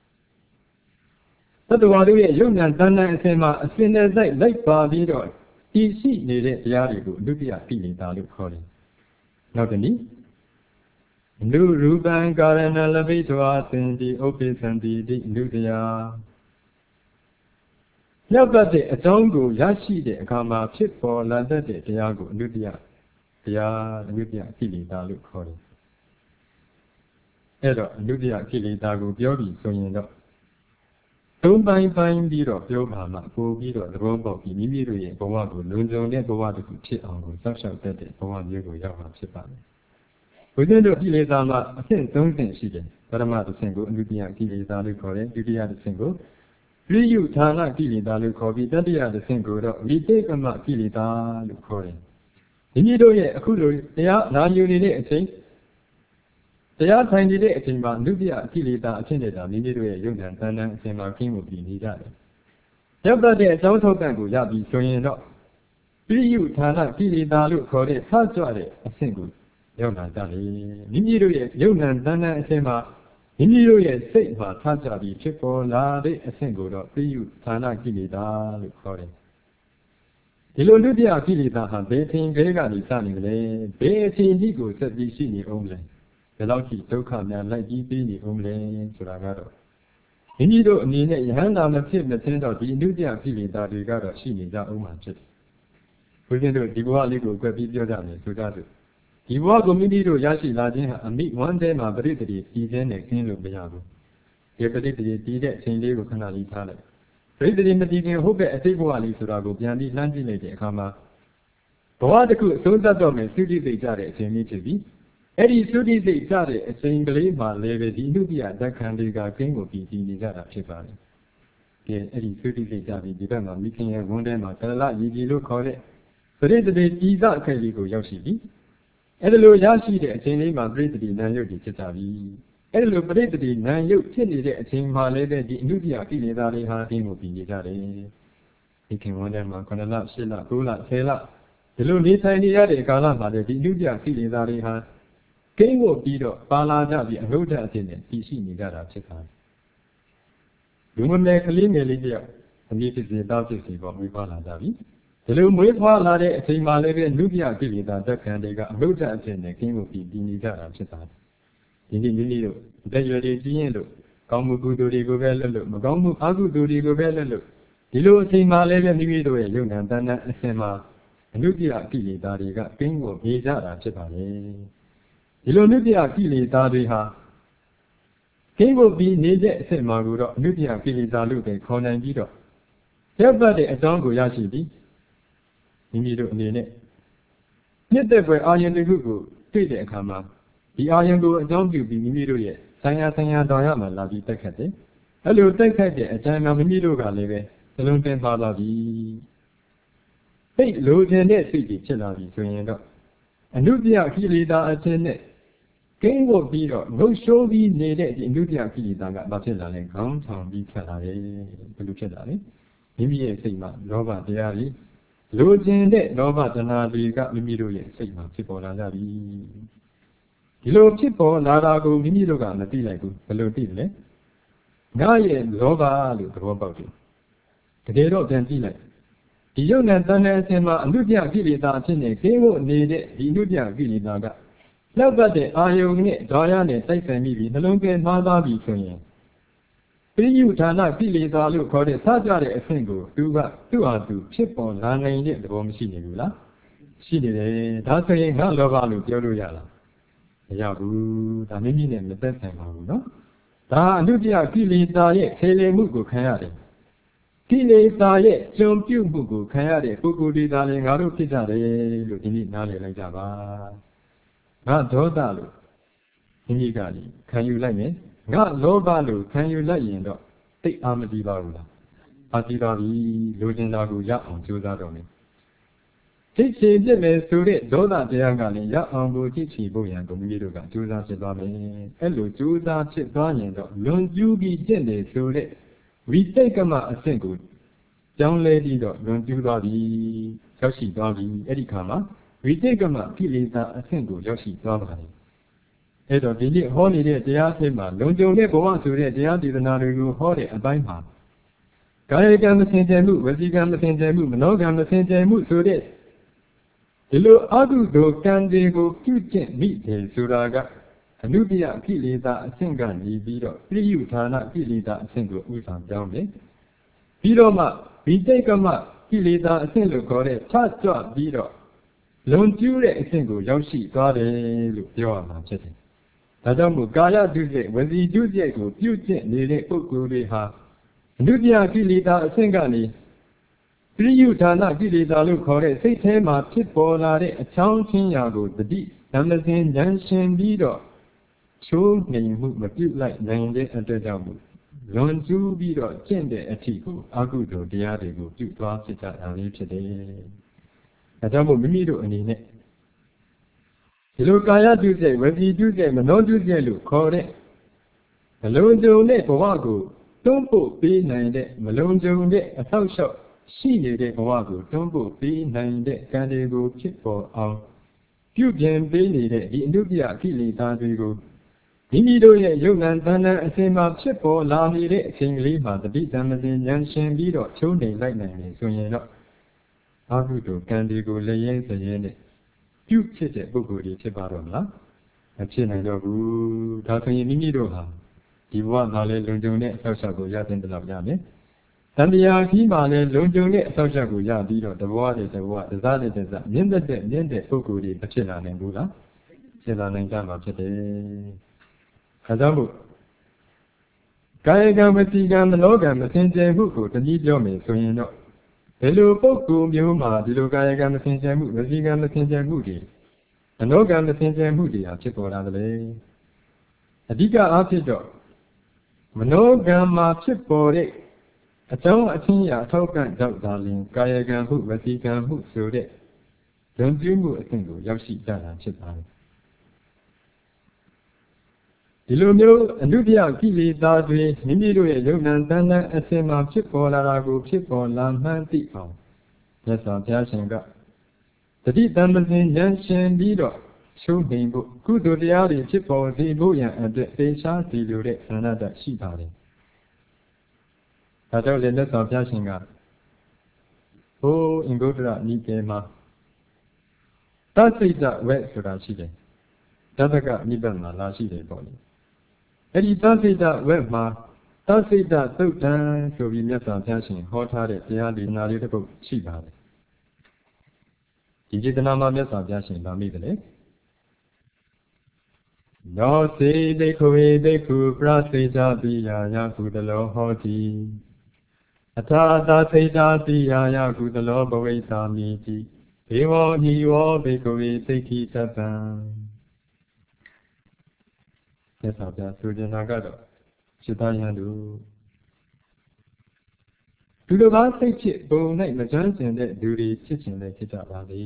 တဲ့သတ္တဝါတို့ရဲ့ယုံနံတန်တန်အစဉ်မှာအစဉ်နဲ့ဆိုင်လိုက်ပါပြီးတော့ဒီရှိနေတဲ့တရားတွေကိုအနုတ္တယကိလေသာလို့ခေါ်တယ်။နောက်တစ်နည်းအနုရူပံကာရဏလပိသောအသင်တိဥပ္ပိသံတိတိအနုတ္တယမြောက်ပတ်တဲ့အကြောင်းကိုရရှိတဲ့အခါမှာဖြစ်ပေါ်လာတတ်တဲ့တရားကိုအနုတ္တယတရားအနုတ္တယကိလေသာလို့ခေါ်တယ်။အဲ့တော့အနုတ္တယကိလေသာကိုပြောပြီးဆိုရင်တော့သုံးပိုင်းပြီးတော့ပြောပါမှပို့ပြီးတော့သဘောပေါက်ပြီးမိမိတို့ရဲ့ဘဝကိုလုံခြုံတဲ့ဘဝတစ်ခုဖြစ်အောင်ကိုစောင့်ရှောက်တတ်တဲ့ဘဝမျိုးကိုရောက်မှာဖြစ်ပါမယ်။ဘုရားတို့ကိလေသာမှာအဆင့်၃ဆင့်ရှိတယ်။ပထမတစ်ဆင့်ကိုအနုတ္တယကိလေသာလို့ခေါ်တယ်။ဒုတိယတစ်ဆင့်ကိုပြိယုဌာနကိလေသာလို့ခေါ်ပြီးတတိယတစ်ဆင့်ကိုတော့ဝိတေကမကိလေသာလို့ခေါ်တယ်။မိမိတို့ရဲ့အခုလိုတရားနာယူနေတဲ့အချိန်တရားထိုင်နေတဲ့အချိန်မှာအနုတ္တယကိလေသာအဖြစ်နဲ့ဒါမိမိတို့ရဲ့ယုံဉာဏ်တဏ္ဍအစဉ်မှာကင်းမှုပြီးနေကြတယ်။ရောက်တဲ့အကြောင်းထောက်ကန်ကိုရပြီးဆိုရင်တော့ပြိယုဌာနကိလေသာလို့ခေါ်တဲ့ဆကြွတဲ့အဆင့်ကိုရောက်လာကြတယ်။မိမိတို့ရဲ့ယုံဉာဏ်တဏ္ဍအစဉ်မှာမိမိတို့ရဲ့စိတ်မှာဆကြပြီးဖြစ်ပေါ်လာတဲ့အဆင့်ကိုတော့ပြိယုဌာနကိလေသာလို့ခေါ်တယ်။ဒီလိုဒုတိယကိလေသာဟာဘယ်အချိန်ကနေစနေလဲ။ဘယ်အချိန်ကြီးကိုဆက်ပြီးရှိနေအောင်လဲ။ဘယ်လောက်ထိဒုက္ခများလိုက်ပြီးပြီးနေအောင်လဲဆိုတာကတော့မိမိတို့အနေနဲ့ယဟန္တာမဖြစ်မချင်းတော့ဒီအနုတ္တယကိလေသာတွေကတော့ရှိနေကြအောင်မှာဖြစ်တယ်။ဘုရားတို့ဒီဘဝလေးကိုအကွက်ပြီးပြောကြမယ်ဆိုကြစို့ဒီဘဝကိုမိမိတို့ရရှိလာခြင်းဟာအမိဝမ်းထဲမှာပရိသေတိတည်ခြင်းနဲ့ခင်းလို့မရဘူး။ဒီပရိသေတိတည်တဲ့အချိန်လေးကိုခဏလေးထားလိုက်။ပရိသေတိမတည်ခင်ဟုတ်ပဲအတိတ်ဘဝလေးဆိုတာကိုပြန်ပြီးလှမ်းကြည့်လိုက်တဲ့အခါမှာဘဝတစ်ခုအဆုံးသတ်တော့မယ်သုတိသိကြတဲ့အချိန်လေးဖြစ်ပြီးအဲ့ဒီသုတိစိတ်ကြတဲ့အချိန်ကလေးမှာလည်းပဲဒီအနုတ္တယဓာတ်ခံတွေကကင်းကိုပြီးနေကြတာဖြစ်ပါတယ်။ဒီအဲ့ဒီသုတိစိတ်ကြပြီးဒီဘက်မှာမိခင်ရဲ့ဝန်းထဲမှာသရလရည်ကြည်လို့ခေါ်တဲ့ပရိသေတိဤသအခိုက်လေးကိုရောက်ရှိပြီးအဲ့ဒါလိုရရှိတဲ့အချိန်လေးမှာပရိသေတိနာယုတ်ကြီးဖြစ်ကြပြီ။အဲ့ဒါလိုပရိသေတိနာယုတ်ဖြစ်နေတဲ့အချိန်မှာလည်းပဲဒီအနုတ္တယကိလေသာတွေဟာကင်းကိုပြီးနေကြတယ်။မိခင်ဝန်းထဲမှာ9လ10လ9လ10လဒီလိုနေထိုင်နေရတဲ့ကာလမှာလည်းဒီအနုတ္တယကိလေသာတွေဟာကင်းဖို့ပြီးတော့ပါလာကြပြီးအနုတ္တအဖြစ်နဲ့တည်ရှိနေကြတာဖြစ်ပါတယ်။လူမမယ်ကလေးငယ်လေးတယောက်အမြင့်ဖြစ်စေတောက်ဖြစ်စေပေါ်မွေးဖွားလာကြပြီ။ဒီလိုမွေးဖွားလာတဲ့အချိန်မှာလည်းပဲအနုတ္တယကိလေသာဓာတ်ခံတွေကအနုတ္တအဖြစ်နဲ့ကင်းဖို့ပြီးတည်နေကြတာဖြစ်ပါတယ်။ဒီနေ့မိမိတို့အသက်ရွယ်တွေကြီးရင်လို့ကောင်းမှုကုသိုလ်တွေကိုပဲလုပ်လို့မကောင်းမှုအကုသိုလ်တွေကိုပဲလုပ်လို့ဒီလိုအချိန်မှာလည်းပဲမိမိတို့ရဲ့ယုံဉာဏ်တဏ္ဍအစဉ်မှာအနုတ္တယကိလေသာတွေကကင်းဖို့နေကြတာဖြစ်ပါလေ။ဒီလိုအနုတ္တယကိလေသာတွေဟာကင်းဖို့ပြီးနေတဲ့အဆင့်မှာကိုတော့အနုတ္တယကိလေသာလို့ပဲခေါ်နိုင်ပြီးတော့ရပ်ပတ်တဲ့အကြောင်းကိုရရှိပြီးမိမိတို့အနေနဲ့နှစ်သက်ပွဲအာယုန်တစ်ခုကိုတွေ့တဲ့အခါမှာဒီအာယုန်ကိုအကြောင်းပြုပြီးမိမိတို့ရဲ့ဆိုင်ရာတော်ရမှာလာပြီးတက်ခတ်တယ်။အဲ့လိုတက်ခတ်တဲ့အချိန်မှာမိမိတို့ကလည်းပဲသလုံးတင်သွားလာပြီးစိတ်လိုချင်တဲ့စိတ်ကြီးဖြစ်လာပြီဆိုရင်တော့အနုတ္တယကိလေသာအခြင်းနဲ့ကင်းဖို့ပြီးတော့ငုတ်ရှိုးပြီးနေတဲ့ဒီအနုတ္တယကိလေသာကဘာဖြစ်လာလဲခေါင်းထောင်ပြီးထွက်လာတယ်ဘယ်လိုဖြစ်လာလဲမိမိရဲ့စိတ်မှာလောဘတရားကြီးလိုချင်တဲ့လောဘတဏှာတွေကမိမိတို့ရဲ့စိတ်မှာဖြစ်ပေါ်လာကြပြီဒီလိုဖြစ်ပေါ်လာတာကိုမိမိတို့ကမသိလိုက်ဘူးဘယ်လိုသိလဲငါရဲ့လောဘလို့သဘောပေါက်တယ်တကယ်တော့ပြန်ကြည့်လိုက်ဒီယုံနဲ့တဏ္ဍအစဉ်မှာအနုတ္တယကိလေသာအဖြစ်နဲ့ကင်းဖို့နေတဲ့ဒီအနုတ္တယကိလေသာကလောက်ပတ်တဲ့အာယုန်နဲ့ဓာရနဲ့တိုက်ဆိုင်မိပြီးနှလုံးသွင်းမှားသားပြီးဆိုရင်ပရိယုဌာနကိလေသာလို့ခေါ်တဲ့ဆကြတဲ့အဆင့်ကိုသူကသူ့ဟာသူဖြစ်ပေါ်လာနိုင်တဲ့သဘောမရှိနေဘူးလားရှိနေတယ်ဒါဆိုရင်ငါလောဘလို့ပြောလို့ရလားမရဘူးဒါမိမိနဲ့မသက်ဆိုင်ပါဘူးနော်ဒါအနုတ္တယကိလေသာရဲ့ခြေလည်မှုကိုခံရတယ်ကိလေသာရဲ့ကျွံပြုတ်မှုကိုခံရတဲ့ပုဂ္ဂိုလ်တွေသာလည်းငါတို့ဖြစ်ကြတယ်လို့ဒီနေ့နားလည်လိုက်ကြပါငါဒေါသလို့မိမိကလည်းခံယူလိုက်မယ်ငါလောဘလို့ခံယူလိုက်ရင်တော့တိတ်အားမကြီးပါဘူးလားအားကြီးပါပြီလိုချင်တာကိုရအောင်ကြိုးစားတော့မယ်ကြိတ်ချီပြစ်မယ်ဆိုတဲ့ဒေါသတရားကလည်းရအောင်ကိုကြိတ်ချီဖို့ရန်ကိုမိမိတို့ကကြိုးစားဖြစ်သွားမယ်အဲ့လိုကြိုးစားဖြစ်သွားရင်တော့လွန်ကျူးပြီးကျင့်တယ်ဆိုတဲ့ဝိတိတ်ကမအဆင့်ကိုကြောင်းလဲပြီးတော့လွန်ကျူးသွားပြီရောက်ရှိသွားပြီအဲ့ဒီခါမှာဝိတိတ်ကမကိလေသာအဆင့်ကိုရောက်ရှိသွားပါတယ်အဲ့တော့ဒီနေ့ဟောနေတဲ့တရားအဆင့်မှာလုံခြုံတဲ့ဘဝဆိုတဲ့တရားဒေသနာတွေကိုဟောတဲ့အပိုင်းမှာကာယကံမစင်ကြယ်မှုဝစီကံမစင်ကြယ်မှုမနောကံမစင်ကြယ်မှုဆိုတဲ့ဒီလိုအကုသိုလ်ကံတွေကိုပြုကျင့်မိတယ်ဆိုတာကအနုတ္တိယကိလေသာအဆင့်ကနေပြီးတော့ပြိယုဌာနကိလေသာအဆင့်ကိုဥဆောင်ပြောင်းတယ်ပြီးတော့မှဝိတိတ်ကမကိလေသာအဆင့်လို့ခေါ်တဲ့ဖြတ်ကြွပြီးတော့လွန်ကျူးတဲ့အဆင့်ကိုရောက်ရှိသွားတယ်လို့ပြောရမှာဖြစ်တယ်ဒါကြောင့်မို့ကာယဒုစရိုက်ဝစီဒုစရိုက်ကိုပြုကျင့်နေတဲ့ပုဂ္ဂိုလ်တွေဟာအနုတ္တိယကိလေသာအဆင့်ကနေပြိယုဌာနကိလေသာလို့ခေါ်တဲ့စိတ်ထဲမှာဖြစ်ပေါ်လာတဲ့အချောင်းချင်းရာကိုတတိဓမ္မစဉ်ဉာဏ်ရှင်ပြီးတော့ချိုးနှိမ်မှုမပြုတ်လိုက်နိုင်တဲ့အတွက်ကြောင့်မို့လွန်ကျူးပြီးတော့ကျင့်တဲ့အထိကိုအကုသိုလ်တရားတွေကိုပြုသွားဖြစ်ကြတာလေးဖြစ်တယ်။ဒါကြောင့်မို့မိမိတို့အနေနဲ့ဒီလိုကာယဒုစရိုက်ဝစီဒုစရိုက်မနောဒုစရိုက်လို့ခေါ်တဲ့မလုံးစုံတဲ့ဘဝကိုတွန်းပို့ပေးနိုင်တဲ့မလုံးစုံတဲ့အထောက်အလျှောက်ရှိနေတဲ့ဘဝကိုတွန်းပို့ပေးနိုင်တဲ့ကံတွေကိုဖြစ်ပေါ်အောင်ပြုပြင်ပေးနေတဲ့ဒီအနုတ္တိယကိလေသာတွေကိုမိမိတို့ရဲ့ယုံနာတဏ္ဍအစဉ်မှာဖြစ်ပေါ်လာနေတဲ့အချိန်ကလေးမှာတတိဓမ္မစဉ်ဉာဏ်ရှင်ပြီးတော့ချိုးနေလိုက်နိုင်တယ်ဆိုရင်တော့အကုသိုလ်ကံတွေကိုလည်းရဲစရဲနဲ့ပြုဖြစ်တဲ့ပုဂ္ဂိုလ်တွေဖြစ်ပါတော့မလားမဖြစ်နိုင်တော့ဘူးဒါဆိုရင်မိမိတို့ဟာဒီဘဝမှာလည်းလုံခြုံတဲ့အထောက်အပံ့ကိုရတဲ့တလောက်ရမယ်တန်တရားကြီးမှာလည်းလုံခြုံတဲ့အထောက်အပံ့ကိုရပြီးတော့တဘဝနဲ့တဘဝတစားနဲ့တစားမြင့်တဲ့မြင့်တဲ့ပုဂ္ဂိုလ်တွေမဖြစ်လာနိုင်ဘူးလားဖြစ်လာနိုင်ကြမှာဖြစ်တယ်ဒါကြောင့်မို့ကာယကံဝစီကံမနောကံမစင်ကြယ်မှုကိုတနည်းပြောမယ်ဆိုရင်တော့ဘယ်လိုပုဂ္ဂိုလ်မျိုးမှာဒီလိုကာယကံမစင်ကြယ်မှုဝစီကံမစင်ကြယ်မှုတွေမနောကံမစင်ကြယ်မှုတွေဟာဖြစ်ပေါ်လာသလဲအဓိကအားဖြင့်တော့မနောကံမှာဖြစ်ပေါ်တဲ့အကြောင်းအချင်းရာအထောက်အပံ့ကြောင့်သာလျှင်ကာယကံမှုဝစီကံမှုဆိုတဲ့လွန်ကျူးမှုအဆင့်ကိုရောက်ရှိကြတာဖြစ်ပါတယ်ဒီလိုမျိုးအနုတ္တိယကိလေသာတွေမိမိတို့ရဲ့ယုံနာတဏ္ဍအစဉ်မှာဖြစ်ပေါ်လာတာကိုဖြစ်ပေါ်လာမှန်းသိအောင်မြတ်စွာဘုရားရှင်ကတတိတမ္ပဇင်ဉာဏ်ရှင်ပြီးတော့ရှုံးနေဖို့ကုသိုလ်တရားတွေဖြစ်ပေါ်စေဖို့ရန်အတွက်သေချာစီလိုတဲ့ဆန္ဒတရှိပါတယ်ဒါကြောင့်လည်းမြတ်စွာဘုရားရှင်ကဟိုးအင်္ဂုတ္တရနိကေမှာသတ္တိတဝက်ဆိုတာရှိတယ်ဓတ္တကနိဗ္ဗာန်မှာလာရှိတယ်ပေါ့လေအဲ့ဒီသစ္စိတဝက်မှာသစ္စိတသုတ်တံဆိုပြီးမြတ်စွာဘုရားရှင်ဟောထားတဲ့တရားဒေသနာလေးတစ်ပုဒ်ရှိပါတယ်ဒီဒေသနာမှာမြတ်စွာဘုရားရှင်ဗာမိတယ်လေနောစေတိခဝေတိခုပရစေတပိယာယကုတလောဟောတိအထာသာစေတပိယာယကုတလောဘဝိသာမိတိဘေဝောညိဝောဘေကဝေသိခိသဗ္ဗံမြတ်စွာဘုရားဆိုကြတာကတော့စိတ္တယံတို့ဒီလိုပါစိတ်ဖြစ်ပုံ၌မကျွမ်းကျင်တဲ့လူတွေဖြစ်ခြင်းလည်းဖြစ်ကြပါလေ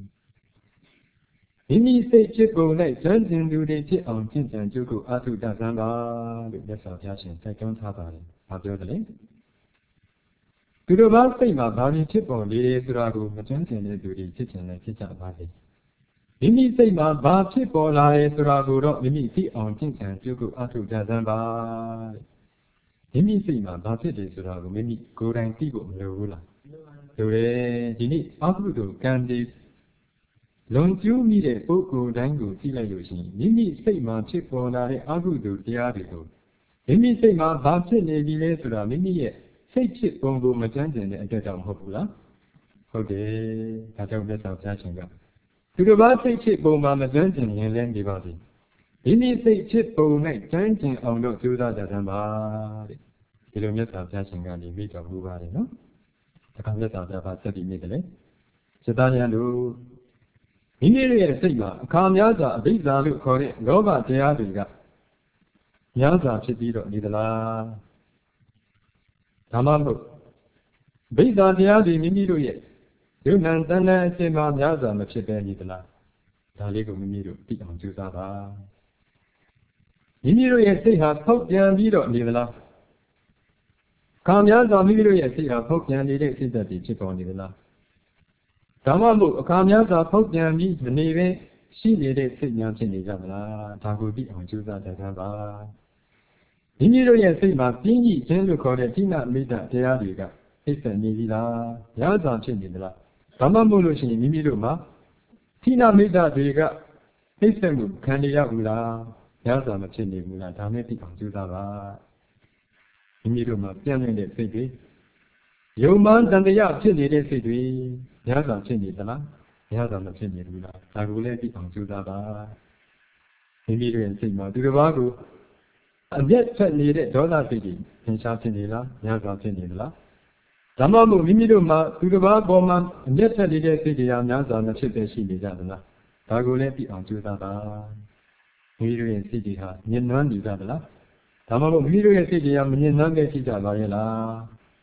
မိမိစိတ်ဖြစ်ပုံ၌ကျွမ်းကျင်လူတွေဖြစ်အောင်ကျင့်ကြံကြိုးကိုအာထုတတ်စမ်းပါလို့မြတ်စွာဘုရားရှင်တိုက်တွန်းထားပါတယ်။ဘာပြောသလဲ။ဒီလိုပါစိတ်မှာဘာဖြစ်ပုံလေးတွေဆိုတာကိုမကျွမ်းကျင်တဲ့လူတွေဖြစ်ခြင်းလည်းဖြစ်ကြပါလေမိမိစိတ်မှာဘာဖြစ်ပေါ်လာလဲဆိုတာကိုတော့မိမိသိအောင်ကျင့်ကြံကြိုးကိုအထုကြစမ်းပါမိမိစိတ်မှာဘာဖြစ်တယ်ဆိုတာကိုမိမိကိုယ်တိုင်သိဖို့မလိုဘူးလားလိုတယ်ဒီနေ့အကုသိုလ်ကံဒီလွန်ကျူးမိတဲ့ပုဂ္ဂိုလ်တိုင်းကိုကြည့်လိုက်လို့ရှိရင်မိမိစိတ်မှာဖြစ်ပေါ်လာတဲ့အကုသိုလ်တရားတွေကိုမိမိစိတ်မှာဘာဖြစ်နေပြီလဲဆိုတာမိမိရဲ့စိတ်ဖြစ်ပုံကိုမကြမ်းကျင်တဲ့အတွက်ကြောင့်မဟုတ်ဘူးလားဟုတ်တယ်ဒါကြောင့်မြတ်စွာဘုရားရှင်ကသူတို့ဘာစိတ်ဖြစ်ပုံမှာမကြမ်းကျင်ရင်လည်းဒီပါစီမိမိစိတ်ဖြစ်ပုံ၌ကြမ်းကျင်အောင်တော့ကြိုးစားကြသမ်းပါတဲ့ဒီလိုမြတ်စွာဘုရားရှင်ကနေမိတော်မူပါတယ်နော်ဒါကမြတ်စွာဘုရားဘာဆက်ပြီးမိတယ်လဲစိတ္တယံတို့မိမိရဲ့စိတ်မှာအခါများစွာအဘိဓါလို့ခေါ်တဲ့လောဘတရားတွေကများစွာဖြစ်ပြီးတော့နေသလားဒါမှမဟုတ်အဘိဓါတရားတွေမိမိတို့ရဲ့ယုံနာတဏ္ဍအစဉ်မှာများစွာမဖြစ်ပဲနေသလားဒါလေးကိုမိမိတို့သိအောင်ကြိုးစားပါမိမိတို့ရဲ့စိတ်ဟာဖောက်ပြန်ပြီးတော့နေသလားခါများစွာမိမိတို့ရဲ့စိတ်ဟာဖောက်ပြန်နေတဲ့စိတ်ဓာတ်တွေဖြစ်ပေါ်နေသလားဒါမှမဟုတ်အခါများစွာဖောက်ပြန်ပြီးမနေပဲရှိနေတဲ့စိတ်များဖြစ်နေကြမလားဒါကိုသိအောင်ကြိုးစားကြပါမိမိတို့ရဲ့စိတ်မှာပြင်းကြီးခြင်းလို့ခေါ်တဲ့ဌိနမိတ္တတရားတွေကအိပ်စက်နေပြီလားရဟစွာဖြစ်နေသလားဘာမှမဟုတ်လို့ရှိရင်မိမိတို့မှာဌိနမိတ္တတွေကအိပ်စက်မှုခံရဘူးလားရဟစွာမဖြစ်နေဘူးလားဒါနဲ့သိအောင်ကြိုးစားပါမိမိတို့မှာပြန့်နေတဲ့စိတ်တွေယုံမှန်တန်တရားဖြစ်နေတဲ့စိတ်တွေရဟစွာဖြစ်နေသလားရဟစွာမဖြစ်နေဘူးလားဒါကိုလည်းသိအောင်ကြိုးစားပါမိမိတို့ရဲ့စိတ်မှာသူတစ်ပါးကိုအမျက်ထွက်နေတဲ့ဒေါသစိတ်တွေသင်္ချာဖြစ်နေလားရဟစွာဖြစ်နေသလားဒါမှမဟုတ်မိမိတို့မှာသူတစ်ပါးပေါ်မှာအမျက်ထွက်နေတဲ့စိတ်တွေဟာများစွာမဖြစ်ပဲရှိနေကြသလားဒါကိုလည်းသိအောင်ကြိုးစားပါမိမိတို့ရဲ့စိတ်တွေဟာညှဉ်းနှွမ်းနေကြသလားဒါမှမဟုတ်မိမိတို့ရဲ့စိတ်တွေဟာမညှဉ်းနှွမ်းပဲဖြစ်ကြပါရဲ့လား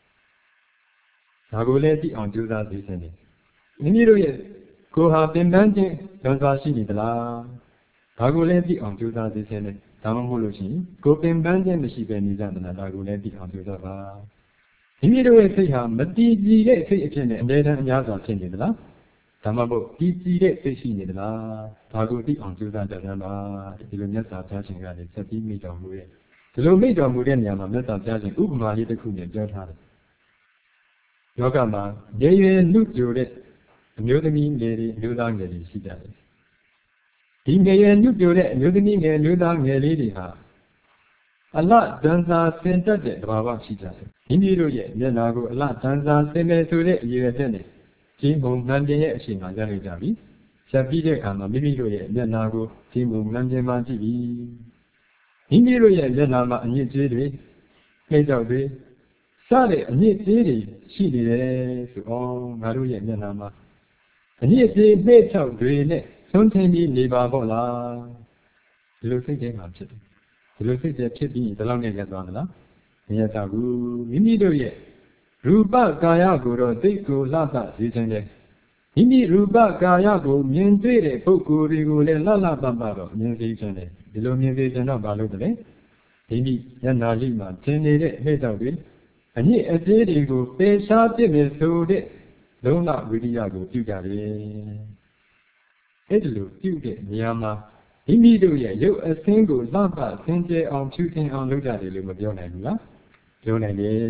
ဒါကိုလည်းသိအောင်ကြိုးစားသိစင်းနေမိမိတို့ရဲ့ကိုယ်ဟာပင်ပန်းခြင်းလွန်စွာရှိနေသလားဒါကိုလည်းသိအောင်ကြိုးစားသိစင်းနေဒါမှမဟုတ်လို့ရှိရင်ကိုယ်ပင်ပန်းခြင်းမရှိပဲနေကြသလားဒါကိုလည်းသိအောင်ကြိုးစားပါမိမိတို့ရဲ့စိတ်ဟာမတည်ကြည်တဲ့စိတ်အဖြစ်နဲ့အမြဲတမ်းအများစွာဖြစ်နေသလားဒါမှမဟုတ်တည်ကြည်တဲ့စိတ်ရှိနေသလားဒါကိုသိအောင်ကြိုးစားကြရမှာဒီလိုမြတ်စွာဘုရားရှင်ကလည်းဆက်ပြီးမိတော်မူရဲ့ဒီလိုမိတော်မူတဲ့နေရာမှာမြတ်စွာဘုရားရှင်ဥပမာလေးတစ်ခုနဲ့ပြောထားတယ်ယောဂမှာရေရွယ်လူကြိုတဲ့အမျိုးသမီးငယ်တွေအမျိုးသားငယ်တွေရှိကြတယ်ဒီငယ်ရွယ်လူကြိုတဲ့အမျိုးသမီးငယ်အမျိုးသားငယ်လေးတွေဟာအလတန်စာစင်တက်တဲ့သဘာဝရှိကြတယ်မိမိတို့ရဲ့မျက်နာကိုအလတန်စာစင်မယ်ဆိုတဲ့အရေးအချက်နဲ့ကြီးမုံနှံပြင်းရဲ့အချိန်မှာရခဲ့ကြပြီဆက်ပြီးတဲ့အခါမှာမိမိတို့ရဲ့မျက်နာကိုကြီးမုံနှံပြင်းမှကြည့်ပြီးမိမိတို့ရဲ့မျက်နာမှာအညစ်အကြေးတွေနှိမ့်ကြောက်တွေစတဲ့အညစ်အကြေးတွေရှိနေတယ်ဆိုတော့ငါတို့ရဲ့မျက်နာမှာအညစ်အကြေးနှိမ့်ချောက်တွေနဲ့ဆုံးထင်းပြီးနေပါပေါ့လားဒီလိုစိတ်ထဲမှာဖြစ်တယ်ဒီလိုစိတ်ထဲဖြစ်ပြီးဒီလောက်နဲ့ရက်သွားမလားမရက်တော့ဘူးမိမိတို့ရဲ့ရူပကာယကိုတော့သိကိုလှပစေခြင်းနဲ့မိမိရူပကာယကိုမြင်တွေ့တဲ့ပုဂ္ဂိုလ်တွေကိုလည်းလှလှပပတော့မြင်စေခြင်းနဲ့ဒီလိုမြင်စေခြင်းတော့ဘာလို့လဲမိမိယန္နာလိမှာသင်နေတဲ့ဟဲ့ကြောင့်တွေအညစ်အကြေးတွေကိုပယ်ရှားပြစ်မယ်ဆိုတဲ့လုံးဝဝိရိယကိုပြုကြတယ်အဲ့ဒီလိုပြုတဲ့နေရာမှာမိမိတို့ရဲ့ရုပ်အစင်းကိုလှပဆင်ကြယ်အောင်ဖြူတင်အောင်လုပ်ကြတယ်လို့မပြောနိုင်ဘူးလားပြောနိုင်တယ်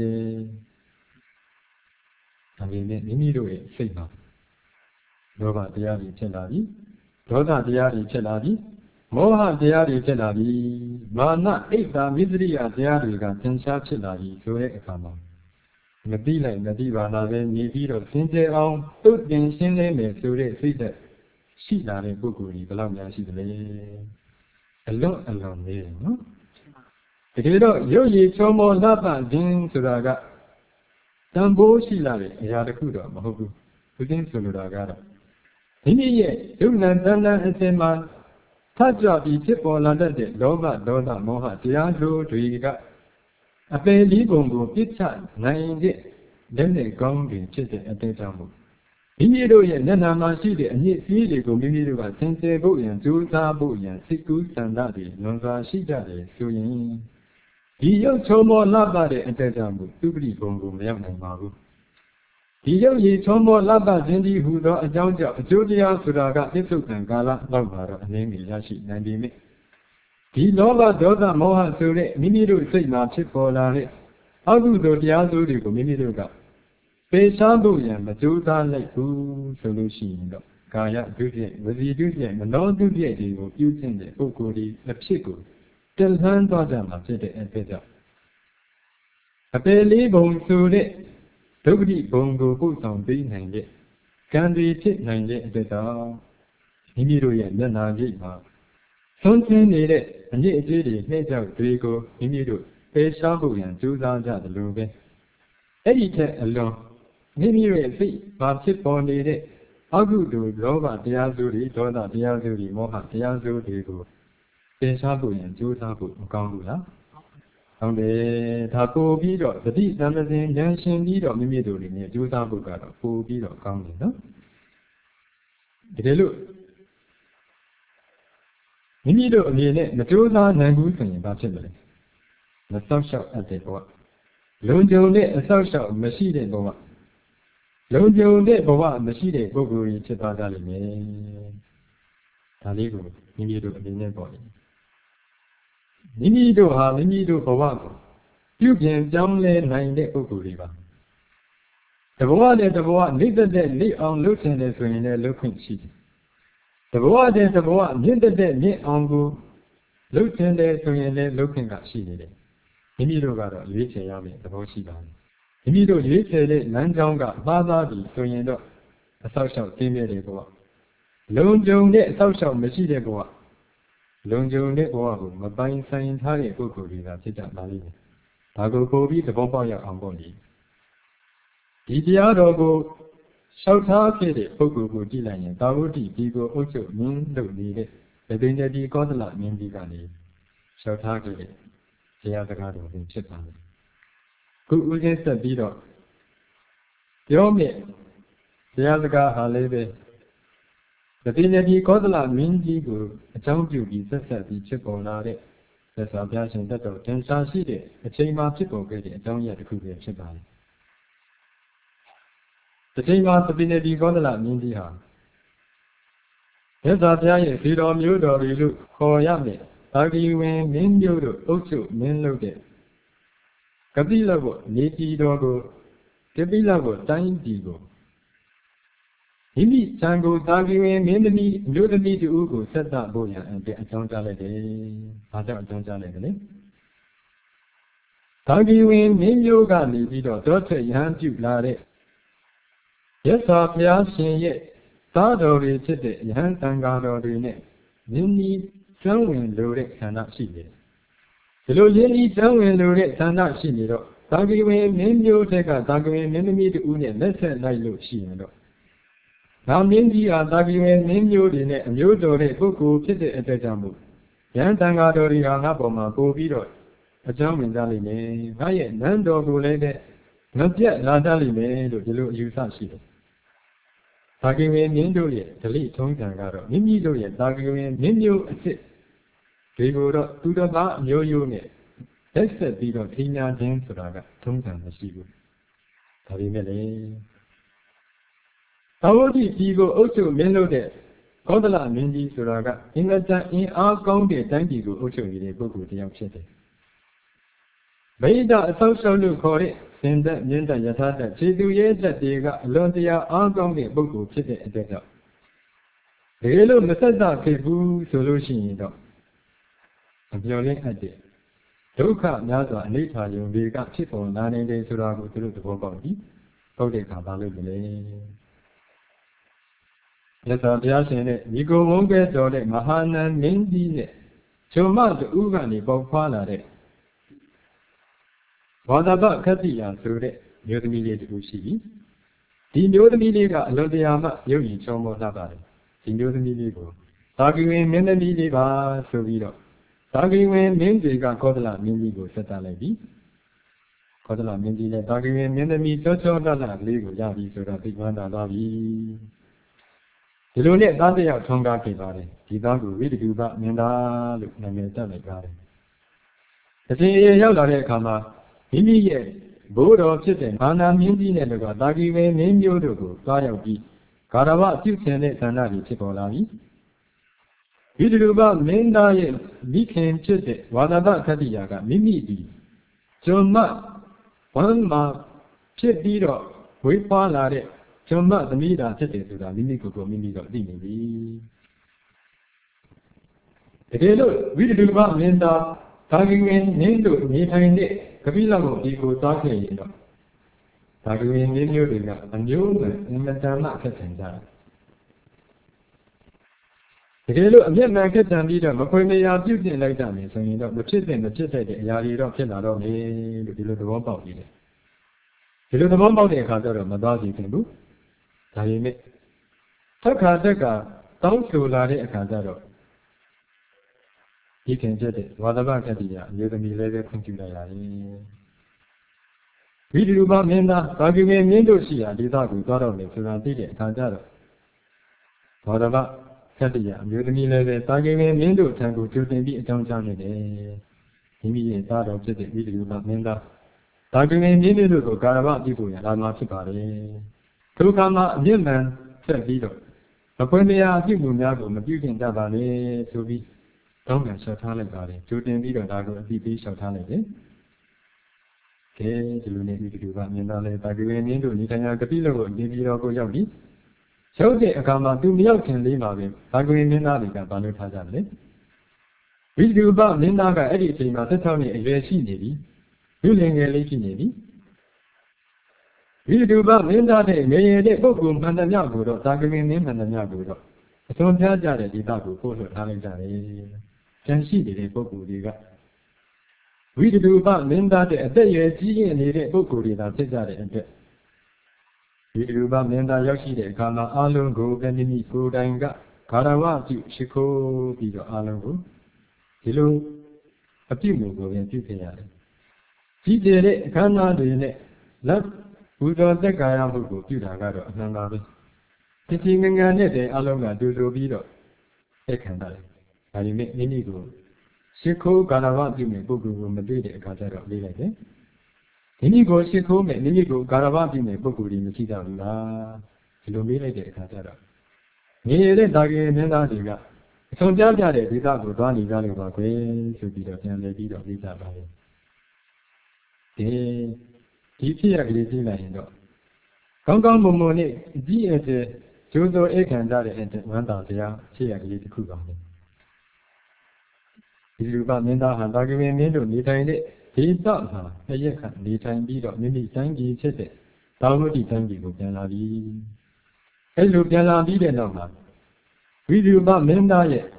ဒါပေမဲ့မိမိတို့ရဲ့စိတ်မှာလောဘတရားတွေဖြစ်လာပြီဒေါသတရားတွေဖြစ်လာပြီမောဟတရားတွေဖြစ်လာပြီမာနအိတ်တာမိသရိယတရားတွေကသင်္ချာဖြစ်လာပြီဆိုတဲ့အခါမှာမသိလိုက်မသိပါလားပဲနေပြီးတော့သင်္ကြန်အောင်တုတ်တင်ရှင်းလင်းမယ်ဆိုတဲ့စိတ်သက်ရှိလာတဲ့ပုဂ္ဂိုလ်ကြီးဘယ်လောက်များရှိသလဲအလွန်နေတယ်နော်တကယ်တော့ရုပ်ရည်ချောမောလှပခြင်းဆိုတာကတန်ဖိုးရှိလာတဲ့အရာတစ်ခုတော့မဟုတ်ဘူးသူချင်းဆိုလိုတာကတော့မိမိရဲ့ယုံနာတဏ္ဍာအစဉ်မှာထကြွပြီးဖြစ်ပေါ်လာတတ်တဲ့လောဘဒေါသမောဟတရားတို့တွေကအပယ်လေးပုံကိုပြစ်ချနိုင်တဲ့လက်နဲ့ကောင်းတွေဖြစ်တဲ့အတဲ့ကြောင့်မို့မိမိတို့ရဲ့မျက်နှာမှာရှိတဲ့အညစ်အကြေးတွေကိုမိမိတို့ကသင်ကျဲဖို့ရန်ကြိုးစားဖို့ရန်စိတ်ကူးစံတာတွေလွန်စွာရှိကြတယ်ဆိုရင်ဒီရုပ်ချုံမောလှပတဲ့အတဲ့ကြောင့်မို့သူပရိဘုံကိုမရောက်နိုင်ပါဘူးဒီရုပ်ရည်ချုံမောလှပခြင်းဒီဟူသောအကြောင်းကြောင့်အကျိုးတရားဆိုတာကပြစ္ဆုတ်ကံကာလလောက်မှာတော့အနည်းငယ်ရရှိနိုင်ပေမယ့်ဒီလောဘဒေါသမောဟဆိုတဲ့မိမိတို့စိတ်မှာဖြစ်ပေါ်လာတဲ့အကုသိုလ်တရားစိုးတွေကိုမိမိတို့ကပယ်ရှားဖို့ရန်မကြိုးစားလိုက်ဘူးဆိုလို့ရှိရင်တော့ကာယဒုတိယဝစီဒုတိယမနောဒုတိယတွေကိုပြုကျင့်တဲ့ပုဂ္ဂိုလ်ဒီအဖြစ်ကိုတည်လှမ်းသွားကြမှာဖြစ်တဲ့အဖြစ်ကြောင့်အပယ်လေးဘုံဆိုတဲ့ဒုက္ခဘုံကိုပို့ဆောင်ပေးနိုင်တဲ့ကံတွေဖြစ်နိုင်တဲ့အတွက်ကြောင့်မိမိတို့ရဲ့မျက်နှာကြည့်မှာဆုံးသင်းနေတဲ့အညစ်အကြေးတွေနှိမ့်ကြောက်တွေကိုမိမိတို့ပယ်ရှားဖို့ရန်ကြိုးစားကြတယ်လို့ပဲအဲ့ဒီထက်အလွန်မိမိတို့ရဲ့စိတ်မှာဖြစ်ပေါ်နေတဲ့အကုသိုလ်လောဘတရားစုတွေဒေါသတရားစုတွေမောဟတရားစုတွေကိုပယ်ရှားဖို့ရန်ကြိုးစားဖို့မကောင်းဘူးလားဟုတ်တယ်ဒါပို့ပြီးတော့သတိတမစင်ဉာဏ်ရှင်ပြီးတော့မိမိတို့တွေနဲ့ကြိုးစားဖို့ကတော့ပို့ပြီးတော့ကောင်းတယ်နော်ဒီလိုမိမိတို့အနေနဲ့မကြိုးစားနိုင်ဘူးဆိုရင်ဘာဖြစ်မလဲမစောင့်ရှောက်အပ်တဲ့ဘဝလုံခြုံတဲ့အစောင့်ရှောက်မရှိတဲ့ဘဝလုံခြုံတဲ့ဘဝမရှိတဲ့ပုဂ္ဂိုလ်ကြီးဖြစ်သွားကြလိမ့်မယ်ဒါလေးကိုမိမိတို့အနေနဲ့ပေါ့လေမိမိတို့ဟာမိမိတို့ဘဝကိုပြုပြင်ပြောင်းလဲနိုင်တဲ့ပုဂ္ဂိုလ်တွေပါတဘဝနဲ့တဘဝနှိမ့်သက်တဲ့နှိမ့်အောင်လုပ်ချင်တယ်ဆိုရင်လည်းလုပ်ခွင့်ရှိတယ်တဘဝနဲ့တဘဝမြင့်သက်တဲ့မြင့်အောင်ကိုလုပ်ချင်တယ်ဆိုရင်လည်းလုပ်ခွင့်ကရှိနေတယ်မိမိတို့ကတော့ရွေးချယ်ရမယ်သဘောရှိပါတယ်မိမိတို့ရွေးချယ်တဲ့လမ်းကြောင်းကမှားသားပြီဆိုရင်တော့အဆောက်အအုံသိမြဲတဲ့ဘဝလုံခြုံတဲ့အဆောက်အအုံမရှိတဲ့ဘဝလုံခြုံတဲ့ဘဝကိုမပိုင်ဆိုင်ထားတဲ့ပုဂ္ဂိုလ်တွေကဖြစ်ကြပါလိမ့်မယ်ဒါကိုပို့ပြီးသဘောပေါက်ရအောင်ပေါ့လေဒီတရားတော်ကိုလျှောက်ထားခဲ့တဲ့ပုဂ္ဂိုလ်ကိုကြည့်လိုက်ရင်သာဝတိဒီကိုအုပ်ချုပ်မင်းလုပ်နေတဲ့ဗေဒဉတိကောသလမင်းကြီးကနေလျှောက်ထားခဲ့တဲ့တရားစကားတော်ကိုဖြစ်ပါတယ်ခုဦးချင်းဆက်ပြီးတော့ပြောမယ်တရားစကားဟာလည်းပဲဗေဒဉတိကောသလမင်းကြီးကိုအကြောင်းပြုပြီးဆက်ဆက်ပြီးဖြစ်ပေါ်လာတဲ့သက်စွာဘုရားရှင်တတ်တော်တင်ရှားရှိတဲ့အချိန်မှာဖြစ်ပေါ်ခဲ့တဲ့အကြောင်းအရာတစ်ခုပဲဖြစ်ပါတယ်ဒီချိန်မှာသတိနဲ့ဒီကောသလမင်းကြီးဟာမြတ်စွာဘုရားရဲ့ဒီတော်မျိုးတော်တွေလို့ခေါ်ရမယ်သာဂီဝင်မင်းမျိုးတို့အုပ်ချုပ်မင်းလုပ်တဲ့ကပိလဘုနေပြည်တော်ကိုကပိလဘုတိုင်းပြည်ကိုမိမိတန်ကိုသာဂီဝင်မင်းသမီးမျိုးသမီးတူကိုဆက်သဖို့ရန်အကြောင်းကြားလိုက်တယ်။ဘာကြောင့်အကြောင်းကြားလိုက်တယ်လဲ။သာဂီဝင်မင်းမျိုးကနေပြီးတော့တောထွက်ရဟန်းပြုလာတဲ့ရသော်ဘုရားရှင်ရဲ့သားတော်တွေဖြစ်တဲ့ယဟန်တန်ဃာတော်တွေနဲ့ယင်းဤကျွမ်းဝင်လိုတဲ့ဌာနရှိတယ်။ဒီလိုယင်းဤကျွမ်းဝင်လိုတဲ့ဌာနရှိနေတော့သာဂီဝင်မင်းမျိုးတဲ့ကသာဂီဝင်မင်းသမီးတူနဲ့လက်ဆက်လိုက်လို့ရှိရင်တော့ငါမင်းကြီးဟာသာဂီဝင်မင်းမျိုးတွေနဲ့အမျိုးတော်တဲ့ပုဂ္ဂိုလ်ဖြစ်တဲ့အတွက်ကြောင့်မို့ယဟန်တန်ဃာတော်တွေဟာငါပေါ်မှာပို့ပြီးတော့အကြောင်းဝင်ကြလိမ့်မယ်။ငါရဲ့နန်းတော်ကိုလည်းမပြတ်လာကြလိမ့်မယ်လို့ဒီလိုအယူဆရှိတယ်။သာဂီဝင်မင်းတို့ရဲ့ဓလိထုံးစံကတော့မိမိတို့ရဲ့သာဂီဝင်မင်းမျိုးအစ်စ်တွေကိုတော့သူတစ်ပါးအမျိုးမျိုးနဲ့လက်ဆက်ပြီးတော့ထိညာခြင်းဆိုတာကထုံးစံမရှိဘူး။ဒါပေမဲ့လေသာဝတိဒီကိုအုပ်ချုပ်မင်းလုပ်တဲ့ကောသလမင်းကြီးဆိုတာကအင်္ဂတန်အင်အားကောင်းတဲ့တိုင်းပြည်ကိုအုပ်ချုပ်နေတဲ့ပုဂ္ဂိုလ်တစ်ယောက်ဖြစ်တယ်။ဗိဒအဆောက်အအုံလို့ခေါ်တဲ့စင်သက်မြင့်တဲ့ယထာသက်ခြေသူရဲသက်တွေကအလွန်တရာအားကောင်းတဲ့ပုဂ္ဂိုလ်ဖြစ်တဲ့အတွက်ကြောင့်ဒီလိုမဆက်စပ်ဖြစ်ဘူးဆိုလို့ရှိရင်တော့အပြောလင်းအပ်တဲ့ဒုက္ခများစွာအနိဋ္ဌာယုံတွေကဖြစ်ပေါ်လာနေတယ်ဆိုတာကိုသူတို့သဘောပေါက်ပြီ။ဟုတ်တဲ့အခါဘာလို့လဲ။မြတ်စွာဘုရားရှင်နဲ့မိဂုံဝုံးကဲတော်တဲ့မဟာနန္မင်းကြီးနဲ့ချုံမတူကနေပေါက်ဖွာလာတဲ့ဝါဒပခတိယဆိုတဲ့မျိုးသမီးလေးတူရှိပြီဒီမျိုးသမီးလေးကအလွန်တရာမှရုပ်ရည်ချောမောလှပါတယ်ဒီမျိုးသမီးလေးကိုသာဂီဝင်မင်းသမီးလေးပါဆိုပြီးတော့သာဂီဝင်မင်းတွေကကောသလမင်းကြီးကိုဆက်တာလိုက်ပြီကောသလမင်းကြီးလည်းသာဂီဝင်မင်းသမီးချောချောလှလှလေးကိုရပြီဆိုတော့သိမှန်းတာသွားပြီဒီလိုနဲ့သားတယောက်ထွန်းကားခဲ့ပါတယ်ဒီသားကိုဝိတ္တုပမင်းသားလို့နာမည်တက်လိုက်ပါတယ်အရှင်ရေရောက်လာတဲ့အခါမှာမိမိရဲ့ဘိုးတော်ဖြစ်တဲ့မာနာမင်းကြီးနဲ့လည်းကသာဂီဝင်မင်းမျိုးတို့ကိုသွားရောက်ပြီးဂါရဝပြုချင်တဲ့ဌာနကြီးဖြစ်ပေါ်လာပြီဝိတ္တုပမင်းသားရဲ့မိခင်ဖြစ်တဲ့ဝါဒပခတိယကမိမိဒီကျွန်မဝမ်းမှာဖြစ်ပြီးတော့ဝေးဖွာလာတဲ့ကျွန်မသမီးသားဖြစ်တယ်ဆိုတာမိမိကိုယ်ကိုမိမိတော့သိနေပြီတကယ်လို့ဝိတ္တုပမင်းသားသာဂီဝင်မင်းတို့နေထိုင်တဲ့ကပိလကိုဒီကိုသွားခဲ့ရင်တော့သာဂီဝင်မင်းမျိုးတွေကအမျိုးမဲ့အင်မတန်မှခက်ဆင်ကြတယ်တကယ်လို့အမျက်မှန်ခက်တန်ပြီးတော့မခွင့်မရပြုတ်တင်လိုက်တာနေဆိုရင်တော့မဖြစ်တဲ့အရာတွေတော့ဖြစ်လာတော့မယ်လို့ဒီလိုသဘောပေါက်နေတယ်ဒီလိုသဘောပေါက်တဲ့အခါကျတော့မသွားကြည့်သင့်ဘူးဒါပေမဲ့သက်ခါတက်ကတောင်းဆိုလာတဲ့အခါကျတော့ဒီခင်ဖြစ်တဲ့ဝါဒပကတိယအမျိုးသမီးလည်းပဲခွင့်ပြုလိုက်ရတယ်ဝိတ္တုပမင်းသားသာဂီဝင်မင်းတို့ရှိရာဒေသကိုသွားတော့လေဆိုတာသိတဲ့အခါကျတော့ဝါဒပကတိယအမျိုးသမီးလည်းပဲသာဂီဝင်မင်းတို့ထံကိုကြိုတင်ပြီးအကြောင်းကြားနေတယ်မိမိရဲ့သားတော်ဖြစ်တဲ့ဝိတ္တုပမင်းသားသာဂီဝင်မင်းတို့ကိုကာရဝပြုဖို့ရလာမှာဖြစ်ပါတယ်ဒုက္ခမှာအမြင့်မှန်ဆက်ပြီးတော့မပွင့်တရားပြုမှုများကိုမပြုကျင်ကြပါနဲ့ဆိုပြီးတောင်းပြန်လျှောက်ထားလိုက်ပါတယ်ကြိုတင်ပြီးတော့ဒါကိုအသိပေးလျှောက်ထားလိုက်တယ်ကဲဒီလိုနေပြီးဒီလိုကမြင်သားလဲတာကိဝေနင်းတို့နေထိုင်ရာကပိလို့ကိုနေပြီးတော့ကိုရောက်ပြီရောက်တဲ့အခါမှာသူမရောက်ခင်လေးမှာပဲတာကိဝေနင်းသားတွေကဘာလို့ထားကြလဲဝိတုပမင်းသားကအဲ့ဒီအချိန်မှာ16နှစ်အရွယ်ရှိနေပြီလူလင်ငယ်လေးဖြစ်နေပြီဝိတုပမင်းသားတဲ့ငယ်ရတဲ့ပုဂ္ဂိုလ်မှန်သမျှကိုတော့တာကိဝေနင်းမှန်သမျှကိုတော့အဆုံးဖြတ်ကြတဲ့ဒေသကိုပို့လွှတ်ထားလိုက်ကြတယ်ကျန်ရှိနေတဲ့ပုဂ္ဂိုလ်တွေကဝိတုပမင်းသားတဲ့အသက်အရွယ်ကြီးရင့်နေတဲ့ပုဂ္ဂိုလ်တွေသာဖြစ်ကြတဲ့အတွက်ဝိတုပမင်းသားရောက်ရှိတဲ့အခါမှာအာလုံးကိုပဲမိမိကိုယ်တိုင်ကဂါရဝပြုရှိခိုးပြီးတော့အာလုံးကိုဒီလိုအပြုမှုကိုပြန်ပြုခဲ့ရတယ်ကြီးကျယ်တဲ့အခမ်းအနားတွေနဲ့လက်ဘူတော်သက်ကာယမှုကိုပြုတာကတော့အမှန်ပါပဲတချင်ငငယ်နဲ့တဲ့အလုံးကတူတူပြီးတော့သက်ခံရတယ်ဒါပေမဲ့မိမိကိုရှိခိုးဂါရဝပြုမယ်ပုဂ္ဂိုလ်ကိုမတွေ့တဲ့အခါကျတော့လေးလိုက်တယ်မိမိကိုရှိခိုးမယ်မိမိကိုဂါရဝပြုမယ်ပုဂ္ဂိုလ်တွေမရှိကြဘူးလားဒီလိုမေးလိုက်တဲ့အခါကျတော့ငယ်ရတဲ့တာကေမင်းသားတွေကအဆုံးပြပြတဲ့ဒေသကိုသွားနေကြလို့ပါကွယ်ဆိုပြီးတော့ပြန်လည်ပြီးတော့ပြီးကြပါလေဒီဖြစ်ရကလေးကြည့်လိုက်ရင်တော့ကောင်းကောင်းမွန်မွန်နဲ့အကြီးအကျယ်ကျိုးစိုးအိတ်ခံကြတဲ့အတွက်ဝမ်းသာစရာဖြစ်ရကလေးတစ်ခုပါပဲဒီလူပမင်းသားဟာတာကိဝေမင်းတို့နေထိုင်တဲ့ဒေသမှာတရက်ခန့်နေထိုင်ပြီးတော့မိမိတိုင်းပြည်ဖြစ်တဲ့သာဝတိတိုင်းပြည်ကိုပြန်လာပြီအဲလိုပြန်လာပြီးတဲ့နောက်မှာဝိသုပမင်းသားရဲ့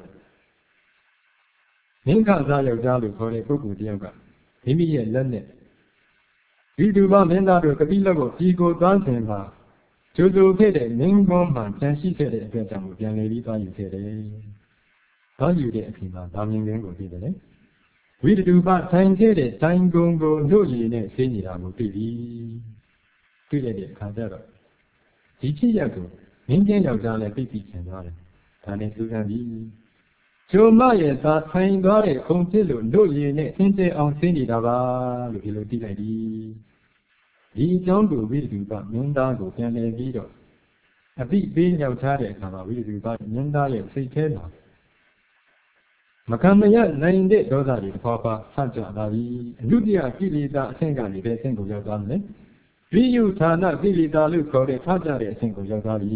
မင်းခစားယောက်ျားလို့ခေါ်တဲ့ပုဂ္ဂိုလ်တယောက်ကမိမိရဲ့လက်နဲ့ဝိသုပမင်းသားတို့ကပိလကိုဒီကိုသွားစဉ်မှာကျိုးစိုးခဲ့တဲ့မင်းကောင်းမှပြန်ရှိခဲ့တဲ့အတွက်ကြောင့်ပြန်လေပြီးသွားယူခဲ့တယ်။သွားယူတဲ့အချိန်မှာဒါမြင်ခြင်းကိုသိတယ်လေ။ဝိသုပထိုင်ခဲ့တဲ့တိုင်ကုံကိုတို့ရည်နဲ့ဆေးနေတာကိုတွေ့ပြီ။တွေ့လိုက်တဲ့အခါကျတော့ဒီဖြစ်ရပ်ကိုမင်းကျင်းယောက်ျားလည်းသိသိချင်သွားတယ်။ဒါနဲ့သူကပြီးကျိုမရဲ့သာထိုင်သွားတဲ့ခုံဖြစ်လို့တို့ရည်နဲ့သင်ကျအောင်ဆေးနေတာပါလို့ဒီလိုသိလိုက်ပြီ။ဒီအကြောင်းကိုဝိသုပမင်းသားကိုပြန်လည်ပြီးတော့အသိပေးရောက်ထားတဲ့အခါမှာဝိသုပမင်းသားရဲ့စိတ်ထဲမှာမကမရနိုင်တဲ့ဒေါသတွေတစ်ခွာခွာဆန့်ကျင်လာပြီအနုတ္တိယကိလေသာအဆင့်ကနေပဲအဆင့်ကိုရောက်သွားတယ်ဝိယုဌာနကိလေသာလို့ခေါ်တဲ့ထားကြတဲ့အဆင့်ကိုရောက်သွားပြီ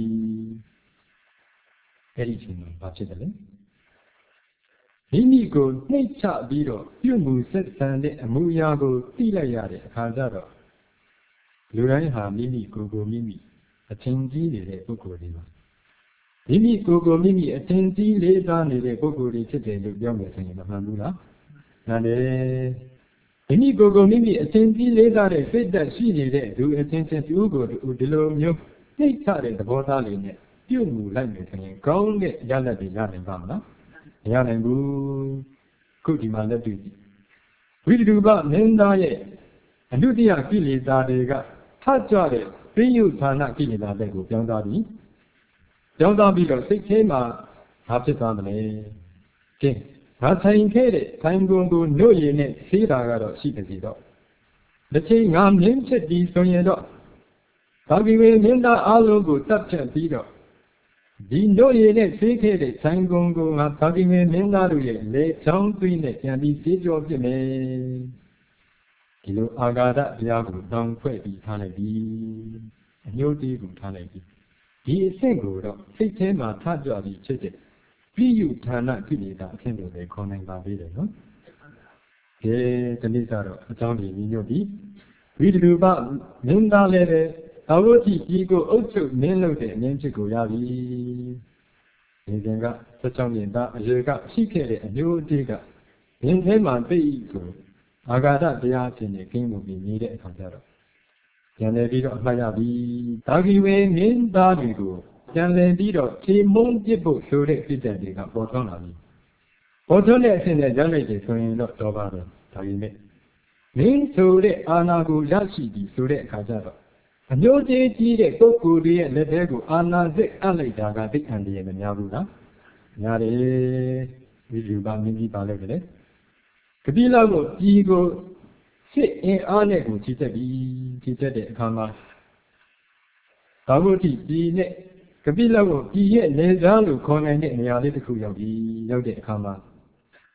အဲ့ဒီချိန်မှာဘာဖြစ်တယ်လဲမိမိကိုနှိမ့်ချပြီးတော့ပြုမှုဆက်ဆံတဲ့အမှုအရာကိုသိလိုက်ရတဲ့အခါကျတော့လူတိုင်းဟာမိမိကိုယ်ကိုမိမိအထင်ကြီးနေတဲ့ပုဂ္ဂိုလ်တွေပါမိမိကိုယ်ကိုမိမိအထင်ကြီးလေးစားနေတဲ့ပုဂ္ဂိုလ်တွေဖြစ်တယ်လို့ပြောမယ်ဆိုရင်မမှန်ဘူးလားနားလေမိမိကိုယ်ကိုမိမိအထင်ကြီးလေးစားတဲ့စိတ်ဓာတ်ရှိနေတဲ့သူအချင်းချင်းသူကိုဒီလိုမျိုးနှိမ့်ချတဲ့သဘောထားလေးနဲ့ပြုမှုလိုက်မယ်ဆိုရင်ကောင်းတဲ့ရလဒ်တွေရနိုင်ပါမလားမရနိုင်ဘူးခုဒီမှာလက်တွေ့ကြည့်ဝိသုပမင်းသားရဲ့အနုတ္တိယကိလေသာတွေကထကြတဲ့ပြိယုဌာနကိလေသာတွေကိုပြောင်းသွားပြီပြောင်းသွားပြီးတော့စိတ်ထဲမှာဘာဖြစ်သွားမလဲကဲငါဆိုင်ခဲ့တဲ့ခိုင်ကုန်ကိုနှုတ်ရည်နဲ့ဆေးတာကတော့ရှိတယ်စီတော့တစ်ချိန်ငါမြင်းဖြစ်ပြီးဆိုရင်တော့သာဂိဝေမင်းသားအလုံးကိုတတ်ဖြတ်ပြီးတော့ဒီနှုတ်ရည်နဲ့ဆေးခဲ့တဲ့ဆိုင်ကုန်ကိုငါသာဂိဝေမင်းသားတို့ရဲ့လေချောင်းသွေးနဲ့ပြန်ပြီးဆေးကြောပြစ်မယ်ဒီလိုအာဃာတတရားကိုတောင်းဖွဲ့ပြီးထားလိုက်ပြီအညှိုးတေးကိုထားလိုက်ပြီဒီအဆင့်ကိုတော့စိတ်ထဲမှာထကြွပြီးဖြစ်တဲ့ပြိယုဌာနကိလေသာအဆင့်ကိုလည်းခေါ်နိုင်ပါသေးတယ်နော်ကဲဒီနေ့ကတော့အကြောင်းကြီးညှို့ပြီးဝိသုပမင်းသားလည်းပဲသာဝတိကြီးကိုအုပ်ချုပ်မင်းလုပ်တဲ့အငင်းဖြစ်ကိုရပြီဒီစဉ်က16နှစ်သားအရေကရှိခဲ့တဲ့အညှိုးတေးကရင်းထဲမှာသိကိုအာဃာတတရားအဖြစ်နဲ့ကင်းမှုပြီးနေတဲ့အခါကျတော့ပြန်လည်ပြီးတော့အမှတ်ရပြီသာဂိဝေမင်းသားတွေကိုပြန်လည်ပြီးတော့ခြေမုံပစ်ဖို့ဆိုတဲ့စိတ်ဓာတ်တွေကပေါ်ထွန်းလာပြီပေါ်ထွန်းတဲ့အဖြစ်နဲ့ကြားလိုက်တယ်ဆိုရင်တော့တော်ပါတော့ဒါပေမဲ့မင်းဆိုတဲ့အာဏာကိုရရှိပြီဆိုတဲ့အခါကျတော့အမျိုးသေးကြီးတဲ့ပုဂ္ဂိုလ်တွေရဲ့လက်ထဲကိုအာဏာစစ်အပ်လိုက်တာကသိအံတရမများဘူးလားများတယ်ဒီလူပါမင်းကြီးပါလိုက်တယ်ကတိလောက်ကိုကြီးကိုစစ်အင်အားနဲ့ကိုကြီးတက်ပြီးကြီးတက်တဲ့အခါမှာသာဝတိပြည်နဲ့ကပိလောက်ကိုပြည်ရဲ့နေစားလို့ခေါ်နိုင်တဲ့နေရာလေးတစ်ခုရောက်ပြီးရောက်တဲ့အခါမှာ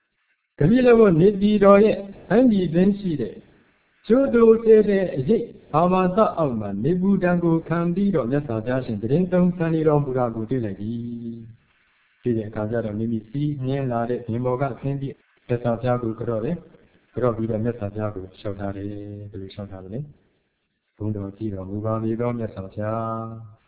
ကပိလဝတ်နေပြည်တော်ရဲ့အန်ဒီသိရှိတဲ့ကျိုးတိုးတဲ့အရေးအာမသအောက်မှာနေပူတံကိုခံပြီးတော့မြတ်စွာဘုရားရှင်တရင်သုံးဆန်းနေတော်မူတာကိုတွေ့လိုက်ပြီဒီတဲ့အခါကျတော့မိမိစီးနှင်းလာတဲ့ဘင်ဘော်ကဆင်းပြီးမြတ်စွာဘုရားကိုကြော့တယ်ကြော့ပြီးတော့မြတ်စွာဘုရားကိုလျှောက်ထားတယ်ဘယ်လိုလျှောက်ထားလဲဘုံတော်ကြည့်တော်မူပါမည်သောမြတ်စွာဘုရား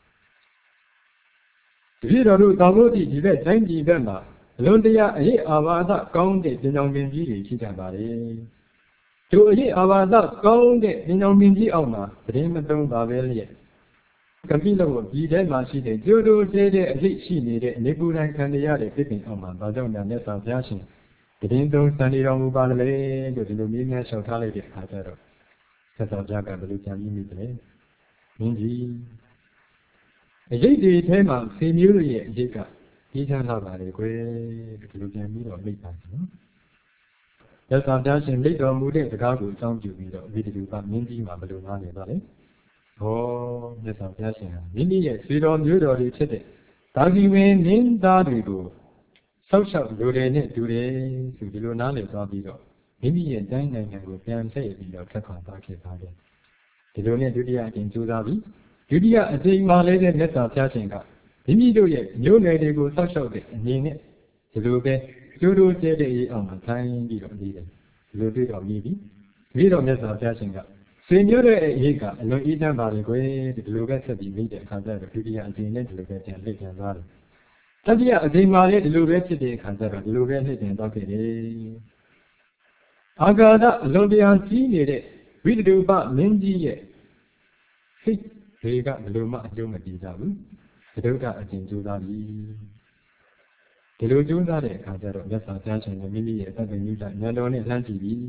တပည့်တော်တို့သာဝတိဒီဘက်တိုင်းပြည်ဘက်မှာအလွန်တရာအရေးအာဘာသကောင်းတဲ့ပင်ကြောင်ပင်ကြီးတွေရှိကြပါတယ်သူအရေးအာဘာသကောင်းတဲ့ပင်ကြောင်ပင်ကြီးအောက်မှာသတင်းမသုံးပါပဲလျက်ကပိလဝတ်ဒီထဲမှာရှိတဲ့ကျိုးတိုးတဲ့အရေးရှိနေတဲ့နေပူတိုင်းခံရတဲ့ပြစ်ပင်အောက်မှာဘာကြောင့်များမြတ်စွာဘုရားရှင်သတင်းသုံးစံနေတော်မူပါလဲလို့ဒီလိုမြင်းများလျှောက်ထားလိုက်တဲ့အခါကျတော့မြတ်စွာဘုရားကဘယ်လိုပြန်ပြီးမိသလဲမင်းကြီးအရေးဒီထဲမှာဆေမျိုးတို့ရဲ့အရေးကကြီးချမ်းလာပါလေကွယ်ဒီလိုပြန်ပြီးတော့မိတ်ပါနော်ရသော်ဘုရားရှင်မိတ်တော်မူတဲ့စကားကိုအကြောင်းပြုပြီးတော့ဝိတ္တုပမင်းကြီးမှာဘယ်လိုနားနေပါလဲဟောရသော်ဘုရားရှင်ကမိမိရဲ့ဆွေတော်မျိုးတော်တွေဖြစ်တဲ့တာဂီဝင်မင်းသားတွေကိုဆောက်ရှောက်လူတွေနဲ့တူတယ်ဆိုဒီလိုနားလည်သွားပြီးတော့မိမိရဲ့တိုင်းနိုင်ငံကိုပြန်လှည့်ပြီးတော့ထပ်ခွာသွားခဲ့ပါတယ်ဒီလိုနဲ့ဒုတိယအကြိမ်ကြိုးစားပြီးဒုတိယအကြိမ်မှာလည်းတဲ့မြတ်စွာဘုရားရှင်ကမိမိတို့ရဲ့မျိုးနွယ်တွေကိုဆောက်ရှောက်တဲ့အနေနဲ့ဒီလိုပဲကျိုးတိုးကျဲတဲ့ရေးအောင်မှာထိုင်ပြီးတော့နေတယ်ဒီလိုတွေ့တော့ပြီးပြီးတော့မြတ်စွာဘုရားရှင်ကဆွေမျိုးတဲ့အရေးကအလွန်အေးချမ်းပါလေကွယ်ဒီလိုပဲဆက်ပြီးမိတဲ့အခါကျတော့ဒုတိယအကြိမ်နဲ့ဒီလိုပဲပြန်လှည့်ပြန်သွားတယ်တတိယအကြိမ်မှာလည်းဒီလိုပဲဖြစ်တဲ့အခါကျတော့ဒီလိုပဲလှည့်ပြန်သွားခဲ့တယ်အာဂါဒအလွန်တရာကြီးနေတဲ့ဝိတ္တုပမင်းကြီးရဲ့စိတ်တွေကဘယ်လိုမှအကျိုးမပြေကြဘူးဒုက္ခအကျဉ်းကြိုးစားပြီဒီလိုကြိုးစားတဲ့အခါကျတော့မြတ်စွာဘုရားရှင်ကမိမိရဲ့အသက်ရှင်ယူလိုက်ဉာဏ်တော်နဲ့လှမ်းကြည့်ပြီ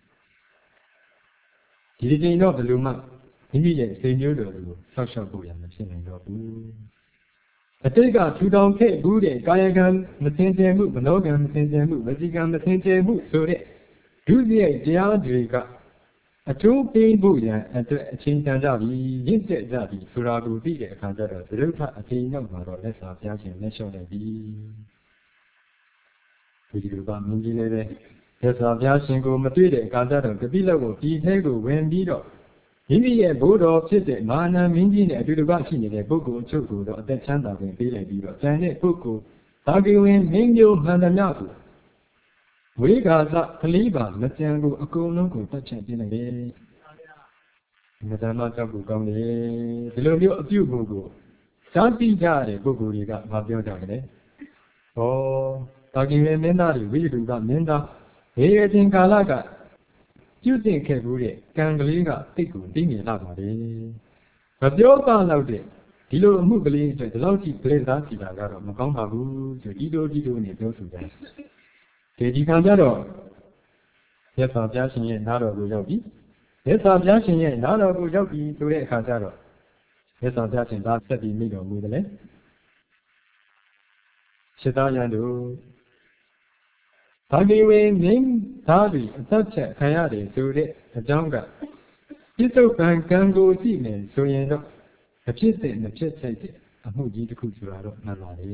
ဒီချိန်တော့ဘယ်လိုမှမိမိရဲ့စိတ်မျိုးတော်ကိုဆောက်ရှောက်ဖို့ရမဖြစ်နိုင်တော့ဘူးအတိတ်ကထူထောင်ခဲ့ဘူးတဲ့ကာယကံမစင်ကြယ်မှုမနောကံမစင်ကြယ်မှုဝစီကံမစင်ကြယ်မှုဆိုတဲ့ဒုစရိုက်တရားတွေကအထူးပေးဖို့ရန်အတွက်အချိန်တန်ကြပြီရင့်ကျက်ကြပြီဆိုတာကိုသိတဲ့အခါကျတော့သရုပ်ထအချိန်ရောက်မှာတော့လက်စာဘုရားရှင်လက်လျှော့လိုက်ပြီဒီလိုပါမင်းကြီးလည်းပဲလက်စာဘုရားရှင်ကိုမတွေ့တဲ့အခါကျတော့ကပိလကိုဒီထဲကိုဝင်ပြီးတော့မိမိရဲ့ဘိုးတော်ဖြစ်တဲ့မာနမင်းကြီးနဲ့အတူတကွရှိနေတဲ့ပုဂ္ဂိုလ်အချို့ကိုတော့အသက်ချမ်းသာခွင့်ပေးလိုက်ပြီးတော့ကျန်တဲ့ပုဂ္ဂိုလ်သာဂေဝင်မင်းမျိုးမှန်သမျှကိုဝိဂါသကလေးပါမကြံကိုအကုန်လုံးကိုတတ်ချက်ပြလိုက်တယ်မတမ်းမကြောက်ကိုကောင်းတယ်ဒီလိုမျိုးအပြုတ်ကိုစားတိကြတဲ့ပုဂ္ဂိုလ်တွေကမပြောကြတယ်ဟောတာဂိဝင်မင်းသားတွေဝိတုကမင်းသားဘေးရခြင်းကာလကပြုတ်တင်ခဲ့ဘူးတဲ့ကံကလေးကတိတ်ကိုတင်းနေလာပါတယ်မပြောပါတော့တဲ့ဒီလိုအမှုကလေးအတွက်ဒီလောက်ကြီးပြည့်စားစီတာကတော့မကောင်းပါဘူးဆိုဒီလိုနဲ့ပြောဆိုကြတယ်ဒီခံကြတော့မြတ်စွာဘုရားရှင်ရဲ့နားတော်ကိုရောက်ပြီမြတ်စွာဘုရားရှင်ရဲ့နားတော်ကိုရောက်ပြီဆိုတဲ့အခါကျတော့မြတ်စွာဘုရားရှင်သာဆက်ပြီးမိတော်မူတယ်လေရှင်းသားရန်တို့ဘာဂိဝေမင်းသားတွေအသက်ချက်ခံရတယ်ဆိုတဲ့အကြောင်းကပြစ္ဆုတ်ပံကံကိုကြည့်နေဆိုရင်တော့အဖြစ်တဲ့မဖြစ်ထိုက်တဲ့အမှုကြီးတစ်ခုဆိုတာတော့မှန်ပါလေ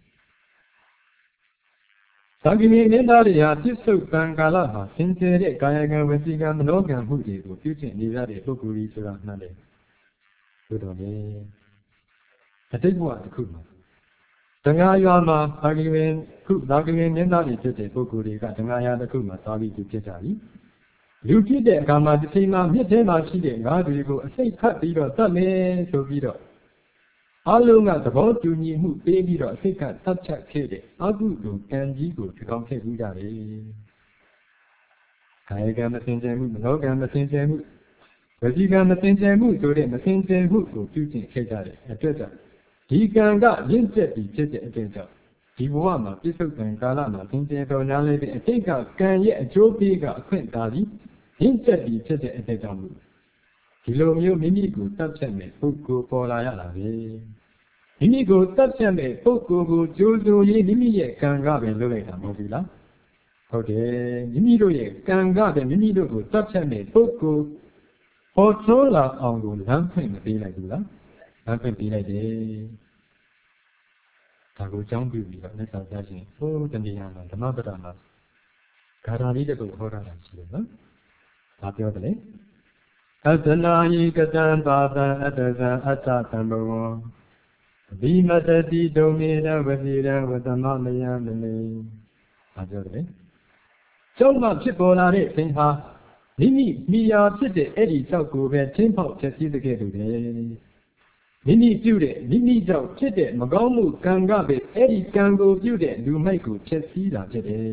သာဂိဝေမင်းသားတွေဟာပြစ္ဆုတ်ပံကာလမှာသင်္ကြန်တဲ့ကာယကံဝစီကံမနောကံမှုတွေကိုပြုကျင့်နေရတဲ့ပုဂ္ဂိုလ်ကြီးဆိုတာမှန်တယ်ဆိုတော့လေအတိတ်ဘဝတစ်ခုမှာတဏှာရွာမှာသာဂိဝေမင်းသားတွေဖြစ်တဲ့ပုဂ္ဂိုလ်တွေကတဏှာရွာတစ်ခုမှာသာပြီးသူဖြစ်ကြပြီလူဖြစ်တဲ့အခါမှာတစ်ချိန်မှာမြစ်ထဲမှာရှိတဲ့ငါးတွေကိုအစိတ်ဖတ်ပြီးတော့တတ်မယ်ဆိုပြီးတော့အလုံးကသဘောတူညီမှုပေးပြီးတော့အစိတ်ကတတ်ချက်ခဲ့တဲ့အကုသိုလ်ကံကြီးကိုထူထောင်ခဲ့ပြီးကြတယ်။ကာယကံမစင်ကြယ်မှုမနောကံမစင်ကြယ်မှုဝစီကံမစင်ကြယ်မှုဆိုတဲ့မစင်ကြယ်မှုကိုပြုကျင့်ခဲ့ကြတဲ့အတွက်ကြောင့်ဒီကံကရင့်ကျက်ပြီးဖြစ်တဲ့အတွက်ကြောင့်ဒီဘဝမှာပြစ္ဆုတ်ကံကာလမှာသင်္ကြန်တော်များလေးတဲ့အတိတ်ကကံရဲ့အကျိုးပေးကအခွင့်သာပြီးရင့်ကျက်ပြီးဖြစ်တဲ့အတွက်ကြောင့်ဒီလိုမျိုးမိမိကိုတတ်ဖြတ်မဲ့ပုဂ္ဂိုလ်ပေါ်လာရတာပဲမိမိကိုတတ်ဖြတ်မဲ့ပုဂ္ဂိုလ်ကိုကြိုးစိုးရေးမိမိရဲ့ကံကပဲလုပ်လိုက်တာမဟုတ်ဘူးလားဟုတ်တယ်မိမိတို့ရဲ့ကံကပဲမိမိတို့ကိုတတ်ဖြတ်မဲ့ပုဂ္ဂိုလ်ဟောဆိုးလာအောင်ကိုလမ်းဖွင့်မပေးလိုက်ဘူးလားလမ်းဖွင့်ပေးလိုက်တယ်ဒါကိုကြောင်းပြုပြီးတော့လက်ဆောင်ပြခြင်းဟိုတဏှာမှာဓမ္မပဒမှာရာလေးတစ်ခုဟောတာရှိတယ်နော်ဒါပြောတယ်လေအသနာယိကတံပါပံအတ္တဇံအတ္တသံဘဝံဗိမတတိဒုံနေရဝတိရဝတမမယံမနေဒါပြောတယ်လေကျောင်းမှာဖြစ်ပေါ်လာတဲ့သင်ဟာမိမိမိယာဖြစ်တဲ့အဲ့ဒီကြောက်ကိုပဲချင်းပေါက်ဖြစ်စည်းတဲ့ကဲ့သို့တယ်မိမိပြုတဲ့မိမိကြောင့်ဖြစ်တဲ့မကောင်းမှုကံကပဲအဲ့ဒီကံကိုပြုတဲ့လူမိုက်ကိုဖြစ်စည်းတာဖြစ်တယ်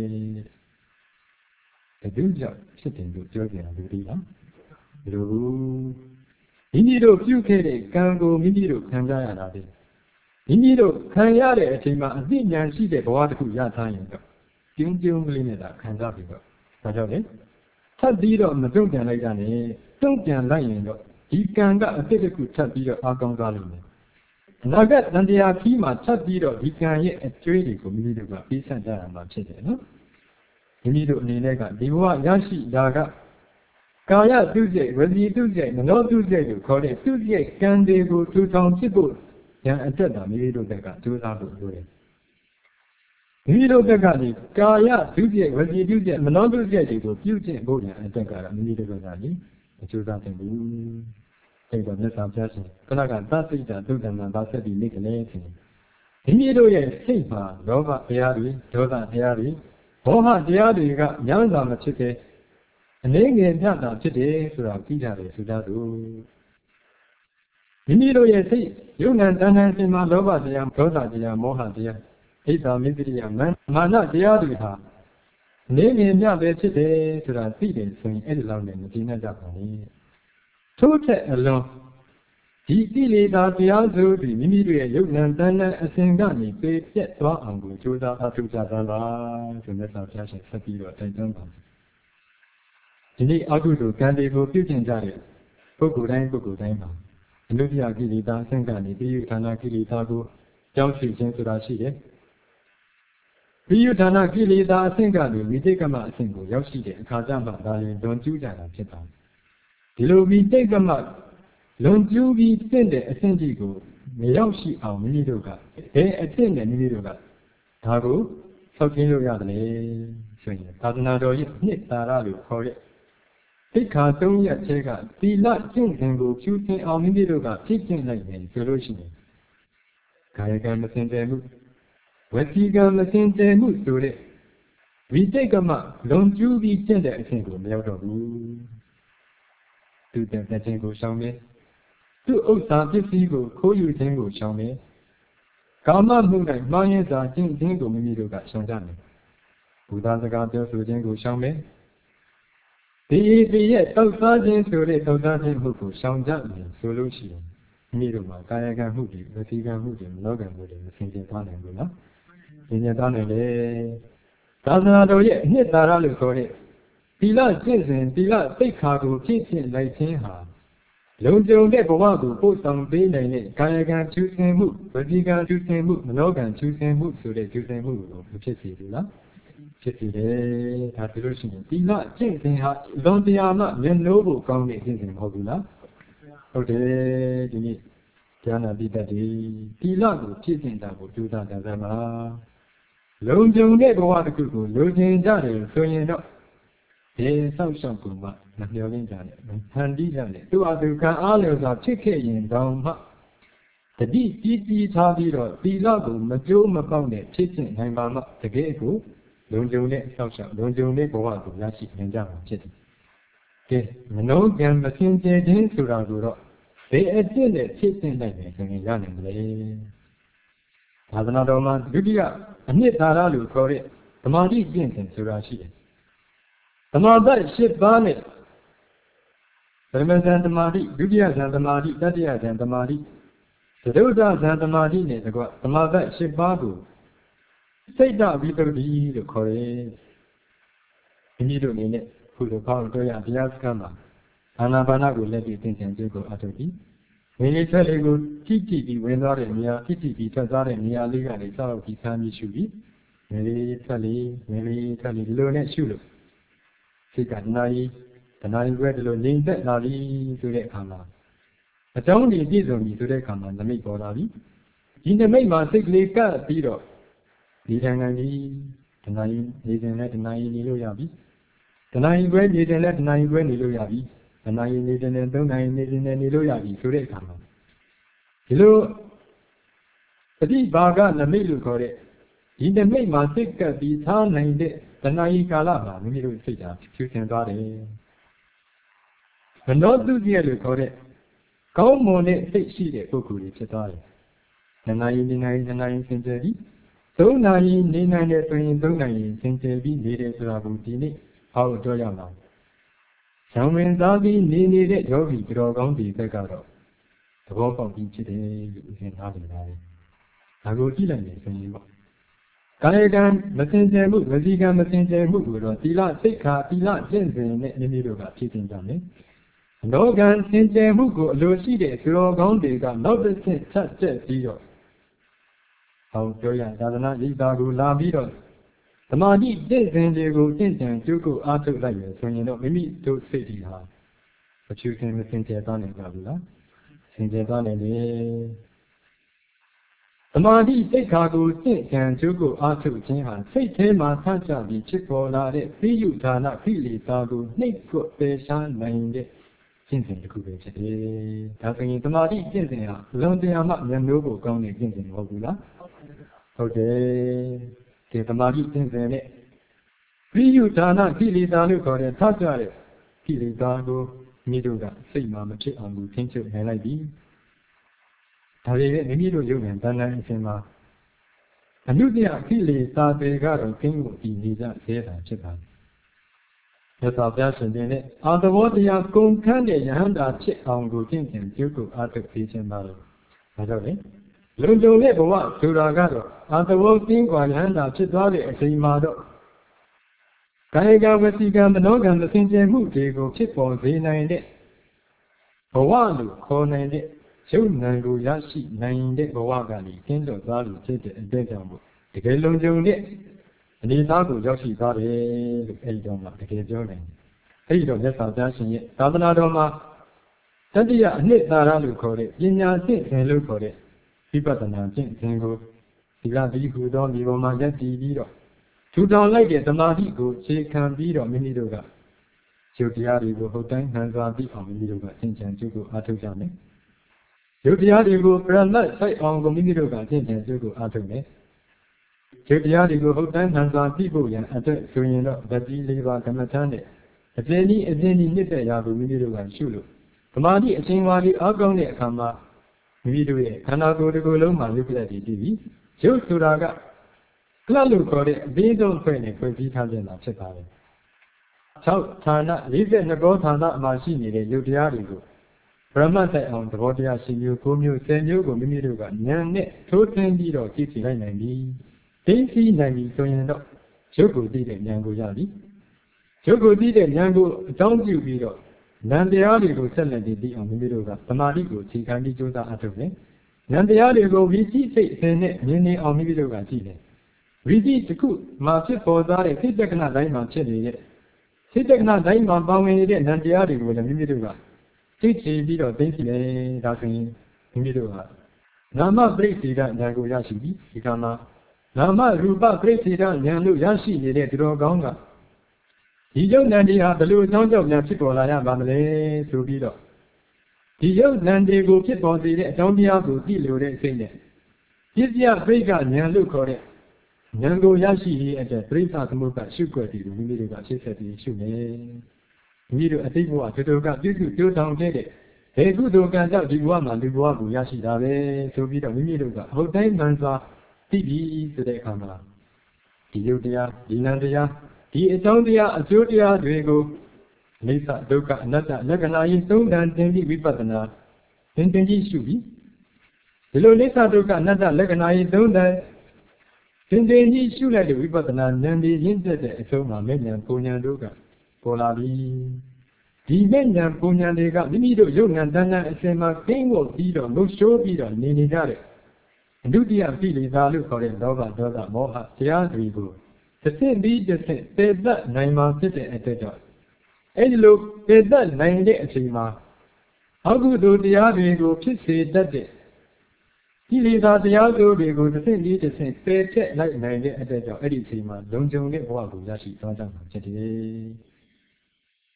ဘယ်သူကြောင့်ဖြစ်တယ်လို့ပြောကြတာလူတွေလားလူမိမိတို့ပြုခဲ့တဲ့ကံကိုမိမိတို့ခံကြရတာပဲမိမိတို့ခံရတဲ့အချိန်မှာအသိဉာဏ်ရှိတဲ့ဘဝတစ်ခုရထားရင်တော့ကျုံကျုံကလေးနဲ့သာခံစားပြီးတော့ဒါကြောင့်လေထပ်ပြီးတော့မတုံ့ပြန်လိုက်တာနဲ့တုံ့ပြန်လိုက်ရင်တော့ဒီကံကအစ်တစ်ခုထပ်ပြီးတော့အားကောင်းသွားလိမ့်မယ်အနာဂတ်တန်တရားကြီးမှာထပ်ပြီးတော့ဒီကံရဲ့အကျွေးတွေကိုမိမိတို့ကပြီးဆက်ကြရမှာဖြစ်တယ်နော်မိမိတို့အနေနဲ့ကဒီဘဝရရှိတာကကာယတုစိတ်ဝစီတုစိတ်မနောတုစိတ်ကိုခေါ်တဲ့တုစိတ်ကံတွေကိုထူထောင်ဖြစ်ဖို့ဉာဏ်အတက်တာမိမိတို့ဘက်ကကြိုးစားဖို့လိုတယ်မိမိတို့ဘက်ကနေကာယတုစိတ်ဝစီတုစိတ်မနောတုစိတ်တွေကိုပြုကျင့်ဖို့ဉာဏ်အတက်ကတော့မိမိတို့ဘက်ကလည်းကြိုးစားသင့်ဘူးအဲ့တော့မြတ်စွာဘုရားရှင်ခဏကသတိတာသုတ္တမံဘာသက်တိနေကလေးဆိုမိမိတို့ရဲ့စိတ်မှာလောဘတရားတွေဒေါသတရားတွေဘောဟတရားတွေကညံ့စွာမဖြစ်တဲ့အနေငယ်ပြတာဖြစ်တယ်ဆိုတာသိကြတယ်ဆိုကြလို့မိမိတို့ရဲ့စိတ်ယုံနံတဏ္ဍာရှင်မှာလောဘတရားဒေါသတရားမောဟတရားဣဒ္ဓမစ္စရိယမာနတရားတွေဟာအနေငယ်ပြပဲဖြစ်တယ်ဆိုတာသိတယ်ဆိုရင်အဲ့ဒီလောက်နဲ့မသိနိုင်ကြပါဘူးထို့ထက်အလွန်ဒီကိလေသာတရားစုသည်မိမိတို့ရဲ့ယုံနံတဏ္ဍာအစဉ်ကနေပေပြက်သွားအောင်ကိုကြိုးစားအထောက်ကြသလားဆိုမြတ်စွာဘုရားရှင်ဆက်ပြီးတော့တိုက်တွန်းပါဒီနေ့အကုသိုလ်ကံတွေကိုပြုကျင့်ကြတဲ့ပုဂ္ဂိုလ်တိုင်းမှာအနုတ္တိယကိလေသာအဆင့်ကနေပိယုဌာဏကိလေသာကိုကြောင်းရွှေ့ခြင်းဆိုတာရှိတယ်။ပိယုဌာဏကိလေသာအဆင့်ကနေဝိတိတ်ကမအဆင့်ကိုရောက်ရှိတဲ့အခါကျမှဒါရင်လွန်ကျူးကြတာဖြစ်ပါတယ်။ဒီလိုဝိတိတ်ကမလွန်ကျူးပြီးတင့်တဲ့အဆင့်ကြီးကိုမရောက်ရှိအောင်မိမိတို့ကဘယ်အဆင့်နဲ့မိမိတို့ကဒါကိုဆောက်ကျင်းလို့ရတယ်လေဆိုရင်သာသနာတော်ရဲ့နှစ်သာရလို့ခေါ်တဲ့သိက္ခာ၃ရပ်ထဲကသီလကျင့်စဉ်ကိုဖြူစင်အောင်မိမိတို့ကဖြည့်ကျင့်လိုက်ရင်ဆိုလို့ရှိရင်ကာယကံမစင်ကြယ်မှုဝစီကံမစင်ကြယ်မှုဆိုတဲ့ဝိတိတ်ကမလွန်ကျူးပြီးကျင့်တဲ့အခြင်းကိုမရောက်တော့ဘူးသူတဲ့ခြင်းကိုရှောင်မယ်သူဥစ္စာပစ္စည်းကိုခိုးယူခြင်းကိုရှောင်မယ်ကာမမှု၌မှားယွင်းစွာကျင့်ခြင်းကိုမိမိတို့ကရှောင်ကြမယ်ဘုရားစကားပြောဆိုခြင်းကိုရှောင်မယ်ဒီရဲ့တောက်စားခြင်းဆိုတဲ့တောက်စားခြင်းမှုကိုရှောင်ကြမယ်ဆိုလို့ရှိရင်မိတို့မှာကာယကံမှုတွေဝစီကံမှုတွေမနောကံမှုတွေမဆင်ခြင်သွားနိုင်ဘူးနော်ဆင်ခြင်သွားနိုင်လေသာသနာတော်ရဲ့အနှစ်သာရလို့ခေါ်တဲ့သီလကျင့်စဉ်သီလသိက္ခာကိုဖြည့်ကျင့်လိုက်ခြင်းဟာလုံခြုံတဲ့ဘဝကိုပို့ဆောင်ပေးနိုင်တဲ့ကာယကံကျူးစင်မှုဝစီကံကျူးစင်မှုမနောကံကျူးစင်မှုဆိုတဲ့ကျူးစင်မှုကိုမဖြစ်စေဘူးလားဖြစ်စီတယ်ဒါဆိုလို့ရှိရင်သီလကျင့်စဉ်ဟာလွန်တရားမှမျက်နှိုးဖို့ကောင်းတဲ့ကျင့်စဉ်မဟုတ်ဘူးလားဟုတ်တယ်ဒီနေ့ဉာဏ်ပိတ္တတိသီလကိုဖြည့်ကျင့်တာကိုကြိုးစားကြစမ်းပါလုံခြုံတဲ့ဘဝတစ်ခုကိုလိုချင်ကြတယ်ဆိုရင်တော့ဒီဆောက်ရှောက်ကုန်မှမမျှော်လင့်ကြနဲ့ဟန်တိကြနဲ့သူ့အတူခံအားလျော်စွာဖြစ်ခဲ့ရင်တောင်မှတတိကြီးထားပြီးတော့သီလကိုမကြိုးမပေါက်နဲ့ဖြည့်ကျင့်နိုင်ပါမှတကယ်ကိုလုံခြုံတဲ့ဆောက်ရှောက်လုံခြုံတဲ့ဘဝကိုရရှိနိုင်ကြမှာဖြစ်တယ်။ကဲမနောကံမစင်ကြယ်ခြင်းဆိုတာကိုတော့ဘယ်အကျင့်နဲ့ဖြည့်ကျင့်နိုင်မယ်ဆိုရင်ရနိုင်မလဲ။သာသနာတော်မှာဒုတိယအနှစ်သာရလို့ခေါ်တဲ့သမာဓိကျင့်စဉ်ဆိုတာရှိတယ်။သမာဓိ၈ပါးနဲ့ပရမဇန်သမာဓိဒုတိယဇန်သမာဓိတတိယဇန်သမာဓိသဒုဒ္ဒဇန်သမာဓိနဲ့တကွသမာဓိ၈ပါးကိုစိတ်ဓာတ်ဝိပဿနာလို့ခေါ်တယ်။ဒီလိုအနေနဲ့ခုလိုခေါင်းတို့ရတရားစခန်းမှာအာနာပါနကိုလက်ပြီးသင်္ကြန်ကျုပ်ကိုအထုပ်ပြီးဝိနည်းချက်လေးကိုကြည့်ပြီးဝင်သွားတဲ့နေရာကြည့်ပြီးထွက်သွားတဲ့နေရာလေးကနေစောက်ပြီးဆမ်းပြီးရှုပြီးဝိနည်းချက်လေးဒီလိုနဲ့ရှုလို့စိတ်ကတဏှာကြီးပဲဒီလိုငြိမ်သက်လာပြီဆိုတဲ့အခါမှာအကြောင်းဒီပြည့်စုံပြီဆိုတဲ့အခါမှာနမိတ်ပေါ်လာပြီဒီနမိတ်မှာစိတ်ကလေးကပ်ပြီးတော့ဒီထံကန်ကြီးတဏှာကြီးနေစဉ်နဲ့တဏှာကြီးနေလို့ရပြီတဏှာကြီးကွဲနေတဲ့လည်းတဏှာကြီးကွဲနေလို့ရပြီတဏှာကြီးနေတဲ့လည်းသုံးနိုင်နေတဲ့လည်းနေလို့ရပြီဆိုတဲ့အခါမှာဒီလိုပฏิဘာကနမိတ်လို့ခေါ်တဲ့ဒီနမိတ်မှာစိတ်ကပ်ပြီးထားနိုင်တဲ့တဏှာကြီးကာလမှာမိမိတို့စိတ်ဓာတ်ဖြူစင်သွားတယ်မနောတုတိယလို့ခေါ်တဲ့ကောင်းမွန်တဲ့စိတ်ရှိတဲ့ပုဂ္ဂိုလ်တွေဖြစ်သွားတယ်တဏှာကြီးနေနိုင်တဏှာကြီးစင်ကြယ်ပြီးသုံးနာရီနေနိုင်တဲ့ဆိုရင်သုံးနာရီစင်ကြယ်ပြီးနေတယ်ဆိုတာကိုဒီနေ့ဟောတော့ရအောင်။ရောင်ဝင်စားပြီးနေနေတဲ့ယောဂီကြောကောင်းဒီဘက်ကတော့သဘောပေါက်ပြီးဖြစ်တယ်လို့ဦးဇင်းသားတယ်ပါတယ်။ဒါကိုကြည့်လိုက်ရင်ဆိုရင်ပေါ့။ကာယကံမစင်ကြယ်မှုဝစီကံမစင်ကြယ်မှုကိုတော့သီလစိတ်ခါသီလကျင့်စဉ်နဲ့မိမိတို့ကဖြည့်တင်ကြမယ်။လောကံစင်ကြယ်မှုကိုအလိုရှိတဲ့ကြောကောင်းတွေကနောက်တစ်ဆင့်ထပ်ကျက်ပြီးတော့ဟောပြောရသာသနာ့ဤသာကိုလာပြီးတော့သမာဓိတင့်စဉ်တွေကိုတင့်ကြံကျုပ်ကိုအားထုတ်လိုက်ရဆိုရင်တော့မိမိတို့စိတ်ဒီဟာမချူစင်မစင်ကြယ်သွားနိုင်ကြဘူးလားစင်ကြယ်သွားနိုင်တယ်သမာဓိစိတ်ခါကိုတင့်ကြံကျုပ်ကိုအားထုတ်ခြင်းဟာစိတ်ထဲမှာဆန့်ကျင်ပြီးဖြစ်ပေါ်လာတဲ့သိယုဌာနဖိလေသာကိုနှိပ်ကွပ်ပယ်ရှားနိုင်တဲ့ကျင့်စဉ်တစ်ခုပဲဖြစ်တယ်ဒါဆိုရင်သမာဓိကျင့်စဉ်ဟာလွန်တရားမှဉာဏ်မျိုးကိုကောင်းတဲ့ကျင့်စဉ်မဟုတ်ဘူးလားဟုတ်တယ်ဒီသမာဓိကျင့်စဉ်နဲ့ပိယုဌာနကိလေသာလို့ခေါ်တဲ့ထပ်ကြတဲ့ကိလေသာကိုမိတို့ကစိတ်မှာမဖြစ်အောင်ကိုထိန်းချုပ်နိုင်လိုက်ပြီဒါပေမဲ့မိမိတို့ယုံဉာဏ်တဏ္ဍာအရှင်မှာအနုတ္တယကိလေသာတွေကတော့ကင်းကိုတည်နေကြသေးတာဖြစ်ပါတယ်မြတ်စွာဘုရားရှင်တဲ့အာသဘောတရားကုန်ခန်းတဲ့ယဟန္တာဖြစ်အောင်ကိုကျင့်ကြံကျုပ်ကိုအားထုတ်ပေးခြင်းပါလို့ဒါကြောင့်လေလုံခြုံတဲ့ဘဝဆိုတာကတော့အာသဘောကင်းကွာယဟန္တာဖြစ်သွားတဲ့အချိန်မှာတော့ကာယကဝစီကမနောကံသင်္ကြန်မှုတွေကိုဖြစ်ပေါ်စေနိုင်တဲ့ဘဝလို့ခေါ်နိုင်တဲ့ရုပ်နာမ်ကိုရရှိနိုင်တဲ့ဘဝကနေကျင်းလွတ်သွားလို့ဖြစ်တဲ့အတဲ့ကြောင့်မို့တကယ်လုံခြုံတဲ့အနေအထားကိုရောက်ရှိသွားတယ်လို့အဲဒီတော့မှတကယ်ပြောနိုင်တယ်အဲဒီတော့မြတ်စွာဘုရားရှင်ရဲ့သာသနာတော်မှာတတိယအနှစ်သာရလို့ခေါ်တဲ့ပညာသင်ခြင်းလို့ခေါ်တဲ့ဝိပဿနာကျင့်ခြင်းကိုသီလသီဟူသောမြေပေါ်မှာရပ်တည်ပြီးတော့ထူထောင်လိုက်တဲ့သမာဓိကိုခြေခံပြီးတော့မိမိတို့ကယုတ်တရားတွေကိုဟုတ်တိုင်းနှံစွာပြီးအောင်မိမိတို့ကသင်္ကြန်ကျုပ်ကိုအားထုတ်ကြမယ်ယုတ်တရားတွေကိုပရမတ်ဆိုင်အောင်ကိုမိမိတို့ကသင်္ကြန်ကျုပ်ကိုအားထုတ်မယ်ယုတ်တရားတွေကိုဟုတ်တိုင်းနှံစွာပြီးဖို့ရန်အတွက်ဆိုရင်တော့ဗတိလေးပါးကမ္မထမ်းတဲ့အစဉ်ကြီးနှစ်တဲ့ရာကိုမိမိတို့ကရှုလို့သမာဓိအချိန်ဝါဒီအားကောင်းတဲ့အခါမှာမိမိတို့ရဲ့ခန္ဓာကိုယ်တစ်ခုလုံးမှာရုပ်ပြတ်တည်ပြီးရုပ်ဆိုတာကကလပ်လို့ခေါ်တဲ့အသေးဆုံးဖွဲ့နဲ့ဖွဲ့စည်းထားခြင်းသာဖြစ်ပါတယ်6ဌာန42ကောဌာနမှာရှိနေတဲ့ရုပ်တရားတွေကိုဗြဟ္မတိုက်အောင်သဘောတရားရှိမျိုး9မျိုး10မျိုးကိုမိမိတို့ကဉာဏ်နဲ့ထိုးထွင်းပြီးတော့ကြည့်ကြည့်လိုက်နိုင်ပြီသိသိနိုင်ပြီဆိုရင်တော့ရုပ်ကိုသိတဲ့ဉာဏ်ကိုရပြီရုပ်ကိုသိတဲ့ဉာဏ်ကိုအကြောင်းပြုပြီးတော့ဉာဏ်တရားတွေကိုဆက်လက်သိအောင်မိမိတို့ကသမာဓိကိုခြေခံပြီးကြိုးစားအထုတ်တယ်ဉာဏ်တရားတွေကိုဝိသိစိတ်အစဉ်နဲ့မြင်နေအောင်မိမိတို့ကကြည့်တယ်ဝိသိတစ်ခုမှာဖြစ်ပေါ်သွားတဲ့စိတ်တက္ကနာတိုင်းမှာဖြစ်နေတဲ့စိတ်တက္ကနာတိုင်းမှာပါဝင်နေတဲ့ဉာဏ်တရားတွေကိုလည်းမိမိတို့ကသိချပြီးတော့သိသိတယ်ဒါဆိုရင်မိမိတို့ကနာမပရိစ္ဆေဒဉာဏ်ကိုရရှိပြီဒီကမှာနာမရူပပရိစ္ဆေဒဉာဏ်လို့ရရှိနေတဲ့သူတော်ကောင်းကဒီယုတ်ဉာဏ်တွေဟာဘယ်လိုအကြောင်းကြောင့်များဖြစ်ပေါ်လာရပါမလဲဆိုပြီးတော့ဒီယုတ်ဉာဏ်တွေကိုဖြစ်ပေါ်စေတဲ့အကြောင်းတရားကိုသိလို့တဲ့စိတ်နဲ့ပြည့်ပြည့်ပြိကဉာဏ်လို့ခေါ်တဲ့ဉာဏ်ကိုရရှိရေးအတွက်ပြိဿသမုပ္ပါရှုွက်တည်လို့မိမိတို့ကဖြစ်ဆက်ပြီးရှုနေမိမိတို့အတိတ်ဘဝတို့ကပြုစုကြိုးဆောင်ခဲ့တဲ့ဘယ်ကုသိုလ်ကံကြောင့်ဒီဘဝမှာလူဘဝကိုရရှိတာပဲဆိုပြီးတော့မိမိတို့ကဟုတ်တိုင်းမှန်စွာသိပြီဆိုတဲ့အခါမှာဒီယုတ်တရားဒီဉာဏ်တရားဒီအကြောင်းတရားအကျိုးတရားတွေကိုအိသဒုက္ခအနတ္တလက္ခဏာကြီးသုံးတန်တင်ပြီးဝိပဿနာသင်ကြီးရှုပြီးဒီလိုအိသဒုက္ခအနတ္တလက္ခဏာကြီးသုံးတန်တင်ကြီးရှုလိုက်တဲ့ဝိပဿနာဉာဏ်ကြီးရင့်သက်တဲ့အဆုံးမှာမဲ့ဉာဏ်ပုံဉာဏ်တို့ကပေါ်လာပြီဒီမဲ့ဉာဏ်ပုံဉာဏ်တွေကမိမိတို့ယုတ်ဉာဏ်တဏ္ဍအစဉ်မှာသိမ့်ဖို့ပြီးတော့ငုတ်ရှိုးပြီးတော့နေကြတဲ့အနုတ္တိယပိလိသာလို့ခေါ်တဲ့လောဘဒေါသမောဟတရားတွေကိုတစ်ဆင့်ပြီးတစ်ဆင့်ပေသက်နိုင်မှာဖြစ်တဲ့အတွက်ကြောင့်အဲဒီလိုပေသက်နိုင်တဲ့အချိန်မှာအကုသိုလ်တရားတွေကိုဖြစ်စေတတ်တဲ့ကိလေသာတရားတွေကိုတစ်ဆင့်ပြီးတစ်ဆင့်ပယ်ဖျက်လိုက်နိုင်တဲ့အတွက်ကြောင့်အဲ့ဒီအချိန်မှာလုံခြုံတဲ့ဘဝကိုရရှိသွားကြမှာဖြစ်တယ်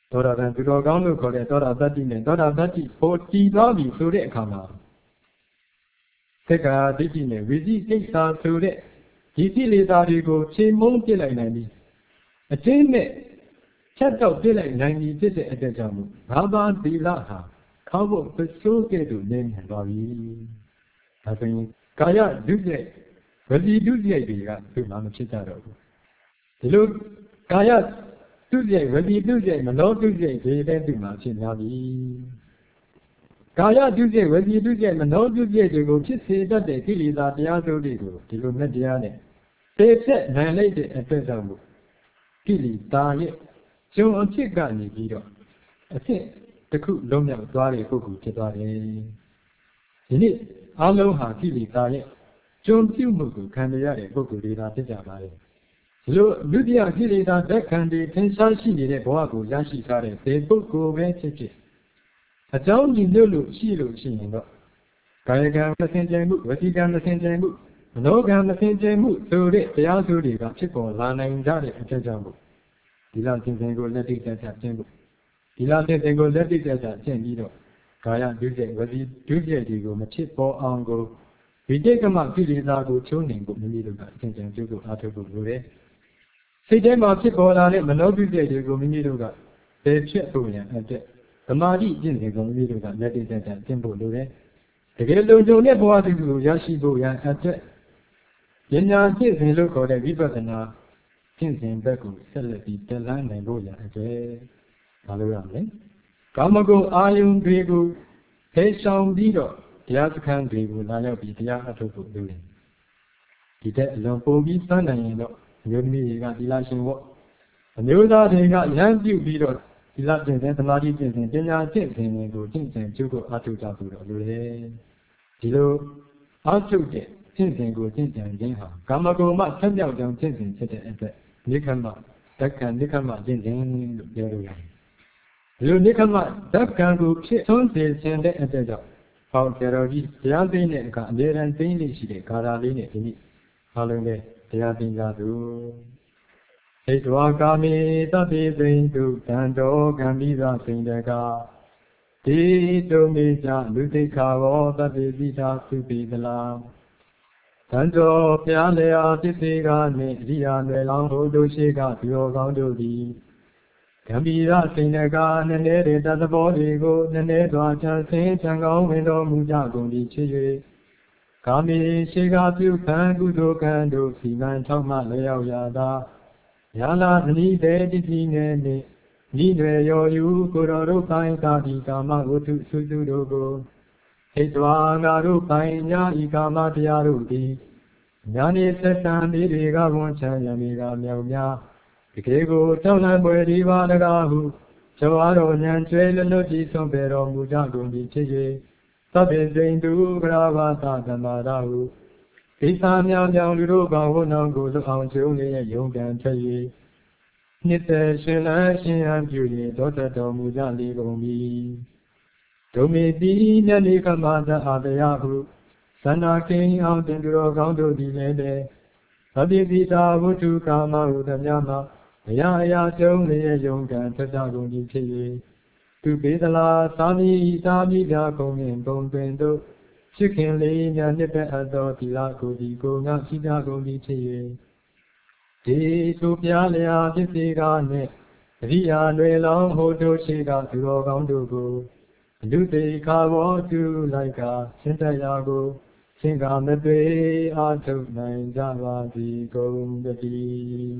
သောတာပန်သူတော်ကောင်းလို့ခေါ်တဲ့သောတာပတ္တိနဲ့သောတာပတ္တိပေါ်တည်သွားပြီဆိုတဲ့အခါမှာသက္ကာဒိဋ္ဌိနဲ့ဝိသိကိစ္စဆိုတဲ့ဒီကိလေသာတွေကိုခြေမုံပြစ်လိုက်နိုင်ပြီအကျဉ်းနဲ့ဖြတ်တော့ပြစ်လိုက်နိုင်ပြီဖြစ်တဲ့အတွက်ကြောင့်ငါးပါးသီလဟာခေါင်းဖို့ပစိုးကဲ့သို့နေမြင်သွားပြီဒါဆိုရင်ကာယဒုစရိုက်ဝစီဒုစရိုက်တွေကသူ့မှာမဖြစ်ကြတော့ဘူးဒီလိုကာယဒုစရိုက်ဝစီဒုစရိုက်မနောဒုစရိုက်တွေလည်းသူ့မှာဖြစ်များပြီကာယဒုစရိုက်ဝစီဒုစရိုက်မနောဒုစရိုက်တွေကိုဖြစ်စေတတ်တဲ့ကိလေသာတရားစိုးတွေကိုဒီလိုနဲ့တရားနဲ့ပေဖြတ်နိုင်လိုက်တဲ့အတွက်ကြောင့်ကိလေသာရဲ့ကျုံအဖြစ်ကနေပြီးတော့အဖြစ်တစ်ခုလုံးမြောက်သွားတဲ့ပုဂ္ဂိုလ်ဖြစ်သွားတယ်ဒီနေ့အလုံးဟာကိလေသာရဲ့ကျုံပြုမှုကိုခံရတဲ့ပုဂ္ဂိုလ်တွေသာဖြစ်ကြပါလေဒီလိုလူတိယကိလေသာဓာတ်ခံတွေထင်ရှားရှိနေတဲ့ဘဝကိုရရှိထားတဲ့ဒီပုဂ္ဂိုလ်ပဲဖြစ်ဖြစ်အကြောင်းညီညွတ်လို့ရှိရင်တော့ကာယကံမစင်ကြယ်မှုဝစီကံမစင်ကြယ်မှုမနောကံမစင်ကြယ်မှုဆိုတဲ့တရားစုတွေကဖြစ်ပေါ်လာနိုင်ကြတဲ့အချက်ကြောင့်ဒီလောက်သင်္ခင်ကိုလက်တိကျကျကျင့်ဖို့ဒီလောက်သင်္ခင်ကိုလက်တိကျကျကျင့်ပြီးတော့ကာယဒုစရိုက်ဝစီဒုစရိုက်တွေကိုမဖြစ်ပေါ်အောင်ကိုဝိတေကမကိလေသာကိုချိုးနှင်ဖို့မိမိတို့ကအစဉ်ကြံပြုလို့အားထုတ်ဖို့လိုတယ်စိတ်ထဲမှာဖြစ်ပေါ်လာတဲ့မနောဒုစရိုက်တွေကိုမိမိတို့ကပယ်ဖြတ်ဖို့ရန်အတွက်သမာဓိကျင့်စဉ်ကိုမိမိတို့ကလက်တိကျကျကျင့်ဖို့လိုတယ်တကယ်လုံခြုံတဲ့ဘဝတည်ကိုရရှိဖို့ရန်အတွက်ဉာဏ်ကျင့်စဉ်လို့ခေါ်တဲ့ဝိပဿနာကျင့်စဉ်ဘက်ကိုဆက်လက်ပြီးတက်လှမ်းနိုင်ဖို့ရန်အတွက်မလုပ်ရမယ်ကာမဂုဏ်အာယုန်တွေကိုဖေးဆောင်ပြီးတော့တရားစခန်းတွေကိုလာရောက်ပြီးတရားအထုတ်ဖို့လုပ်တယ်ဒီတဲ့အလွန်ပုံပြီးစမ်းနိုင်ရင်တော့အမျိုးသမီးတွေကသီလရှင်ဖို့အမျိုးသားတွေကရမ်းပြုပြီးတော့သီလကျင့်စဉ်သမာဓိကျင့်စဉ်ပညာကျင့်စဉ်တွေကိုကျင့်စဉ်ကျုပ်ကိုအထုတ်ကြဖို့တော့လိုတယ်ဒီလိုအထုတ်တဲ့ကျင့်စဉ်ကိုကျင့်ကြံခြင်းဟာကာမဂုဏ်မှဆက်ပြောက်ကြောင်းကျင့်စဉ်ဖြစ်တဲ့အတွက်နိခမဓက္ခံနိခမကျင့်စဉ်လို့ပြောလို့ရတယ်ဒီလိုနိခမဓက္ခံကိုဖြစ်သွန်းစေခြင်းတဲ့အတွက်ကြောင့်ဟောဆရာတော်ကြီးတရားသိတဲ့အခါအမြဲတမ်းသိနေရှိတဲ့ဂါထာလေးနဲ့ဒီနေ့အားလုံးလည်းတရားသိကြသူဣဒဝါကာမေသဗ္ဗေသိဉ္တုတံတောကံမိသာစိန်တကာဒီတုံမေကြလူသိခါဝောသဗ္ဗေပိသာသုပိသလာတံတောပြားလျာပစ္စေကနှင့်အရိယာနယ်လောင်းတို့ရှိကဒီတော်ကောင်းတို့သည်ကံမိသာစိန်တကာနည်းနည်းတဲ့သဘောတွေကိုနည်းနည်းစွာချမ်းဆင်းချမ်းကောင်းဝင်တော်မူကြကုန်သည်ဖြစ်၍ကာမေရှိကပြုခံကုသိုလ်ကံတို့စီမံထောက်မှလျောက်ရသာယာလာသတိတဲ့တိတိနဲ့ဤတွေရောယူကိုတော်တို့ပိုင်းသာဒီကာမဝတ္ထုစုစုတို့ကိုဣဒဝါငါတို့ပိုင်းညာဤကာမတရားတို့သည်ညာနေသက်တံသည်တွေကဝန်ချမ်းရမီကမြောက်များတကယ်ကိုတောင်းလန့်ပွေဒီပါတကားဟုဇဝါတော်ဉာဏ်ကျွဲလွတ်ကြည်ဆုံးပေတော်မူကြကုန်သည်ဖြစ်၍သဗ္ဗေစိန်တုကရာဘာသသမာရဟုဒီသာမြောင်မြောင်လူတို့ကောင်းဝနောင်ကိုလွတ်အောင်ကျုံလျက်ယုံကံထွက်၍နှစ်သက်ရှင်လန်းရှင်ဟန်ပြု၍သောတတော်မူကြလေကုန်ပြီဒုမေတိညနေကမ္ဘာအာတယဟုသန္တာကိန်းအောင်တင်သူတော်ကောင်းတို့သည်လည်းတဲ့သဗ္ဗေပိတာဝတ္ထုကာမဟုသမျှမှာအရာအရာကျုံလျက်ယုံကံထွက်ကြကုန်ပြီဖြစ်၍သူပေသလာသာမီသာမိပြကုန်မြင်ပုံတွင်တို့ချစ်ခင်လေးများနှစ်သက်အပ်သောသီလကိုဒီကိုငါရှိကြကုန်ပြီဖြစ်၍ဒီသူပြားလျာဖြစ်စေကားနှင့်အရိယာတွေလောင်းဟိုတို့ရှိကသူတော်ကောင်းတို့ကိုလူသိခါဘောသူလိုက်ကရှင်းတရားကိုသင်္ကာမသွေအားထုတ်နိုင်ကြပါသည်ကုန်တည်း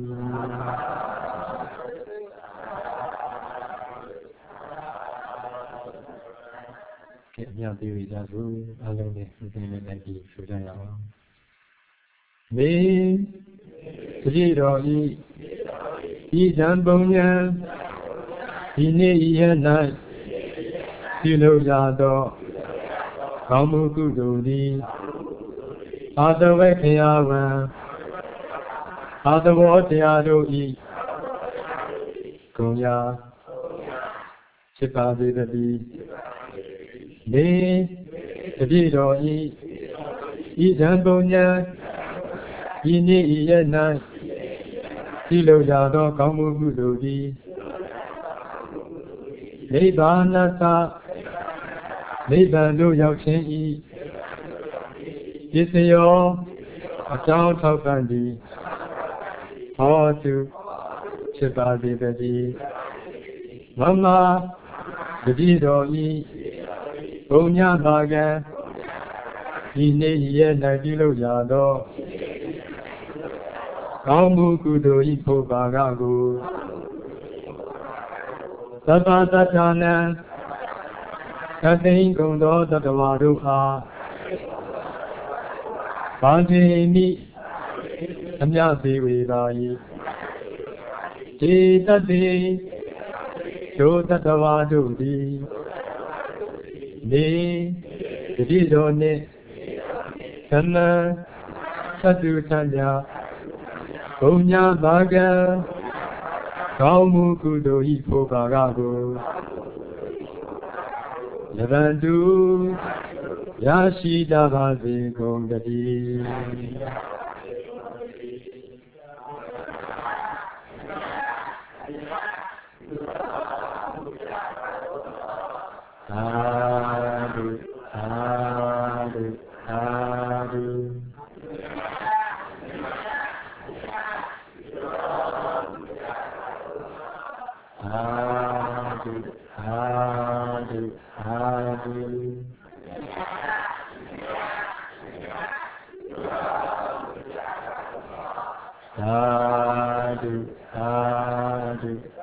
ကဲအမြတ်ပေးကြစို့အလုံးနဲ့သင်နဲ့လိုက်ပြီးဆိုကြရအောင်မေတတိတော်ဤတံပုံညာဒီနေ့ရ၌ပြုလုပ်ကြသောကောင်းမှုကုသိုလ်သည်အာသဝေခယဝံအာသဝောတရားတို့ဤဂုံရာဖြစ်ပါစေတည်းနေတတိတော်ဤတံပုံညာဒီနေ့ရ၌ပြုလုပ်ကြသောကောင်းမှုကုသိုလ်သည်နိဗ္ဗာန်သနိဗ္ဗာန်သို့ရောက်ခြင်းဤပစ္စယောအကြောင်းထောက်ပံ့သည်ဟောတုဖြစ်ပါစေတည်းမမတတိတော်ဤဘုံညပါကံဒီနေ့ရဲ့၌ပြုလုပ်ရသောကောင်းမှုကုသိုလ်ဤဖို့ပါကကိုသဗ္ဗတ္ထာနံသတိကုံသောတတဝါတို့အားဘာတိမိအမြစေဝေပါ၏ဒီတတိဒုတတဝါတို့သည်နေတတိတော်နှင့်သမံသတ္တုထညဘုံညာဘာကံကောင်းမှုကုသိုလ်ဤဖို့ပါကကိုယဗန္တုရရှိတတ်ပါစေကုန်တည်းသာဓုသာဓုသာဓုသာဓုသာဓုသာဓုသာဓုသာဓု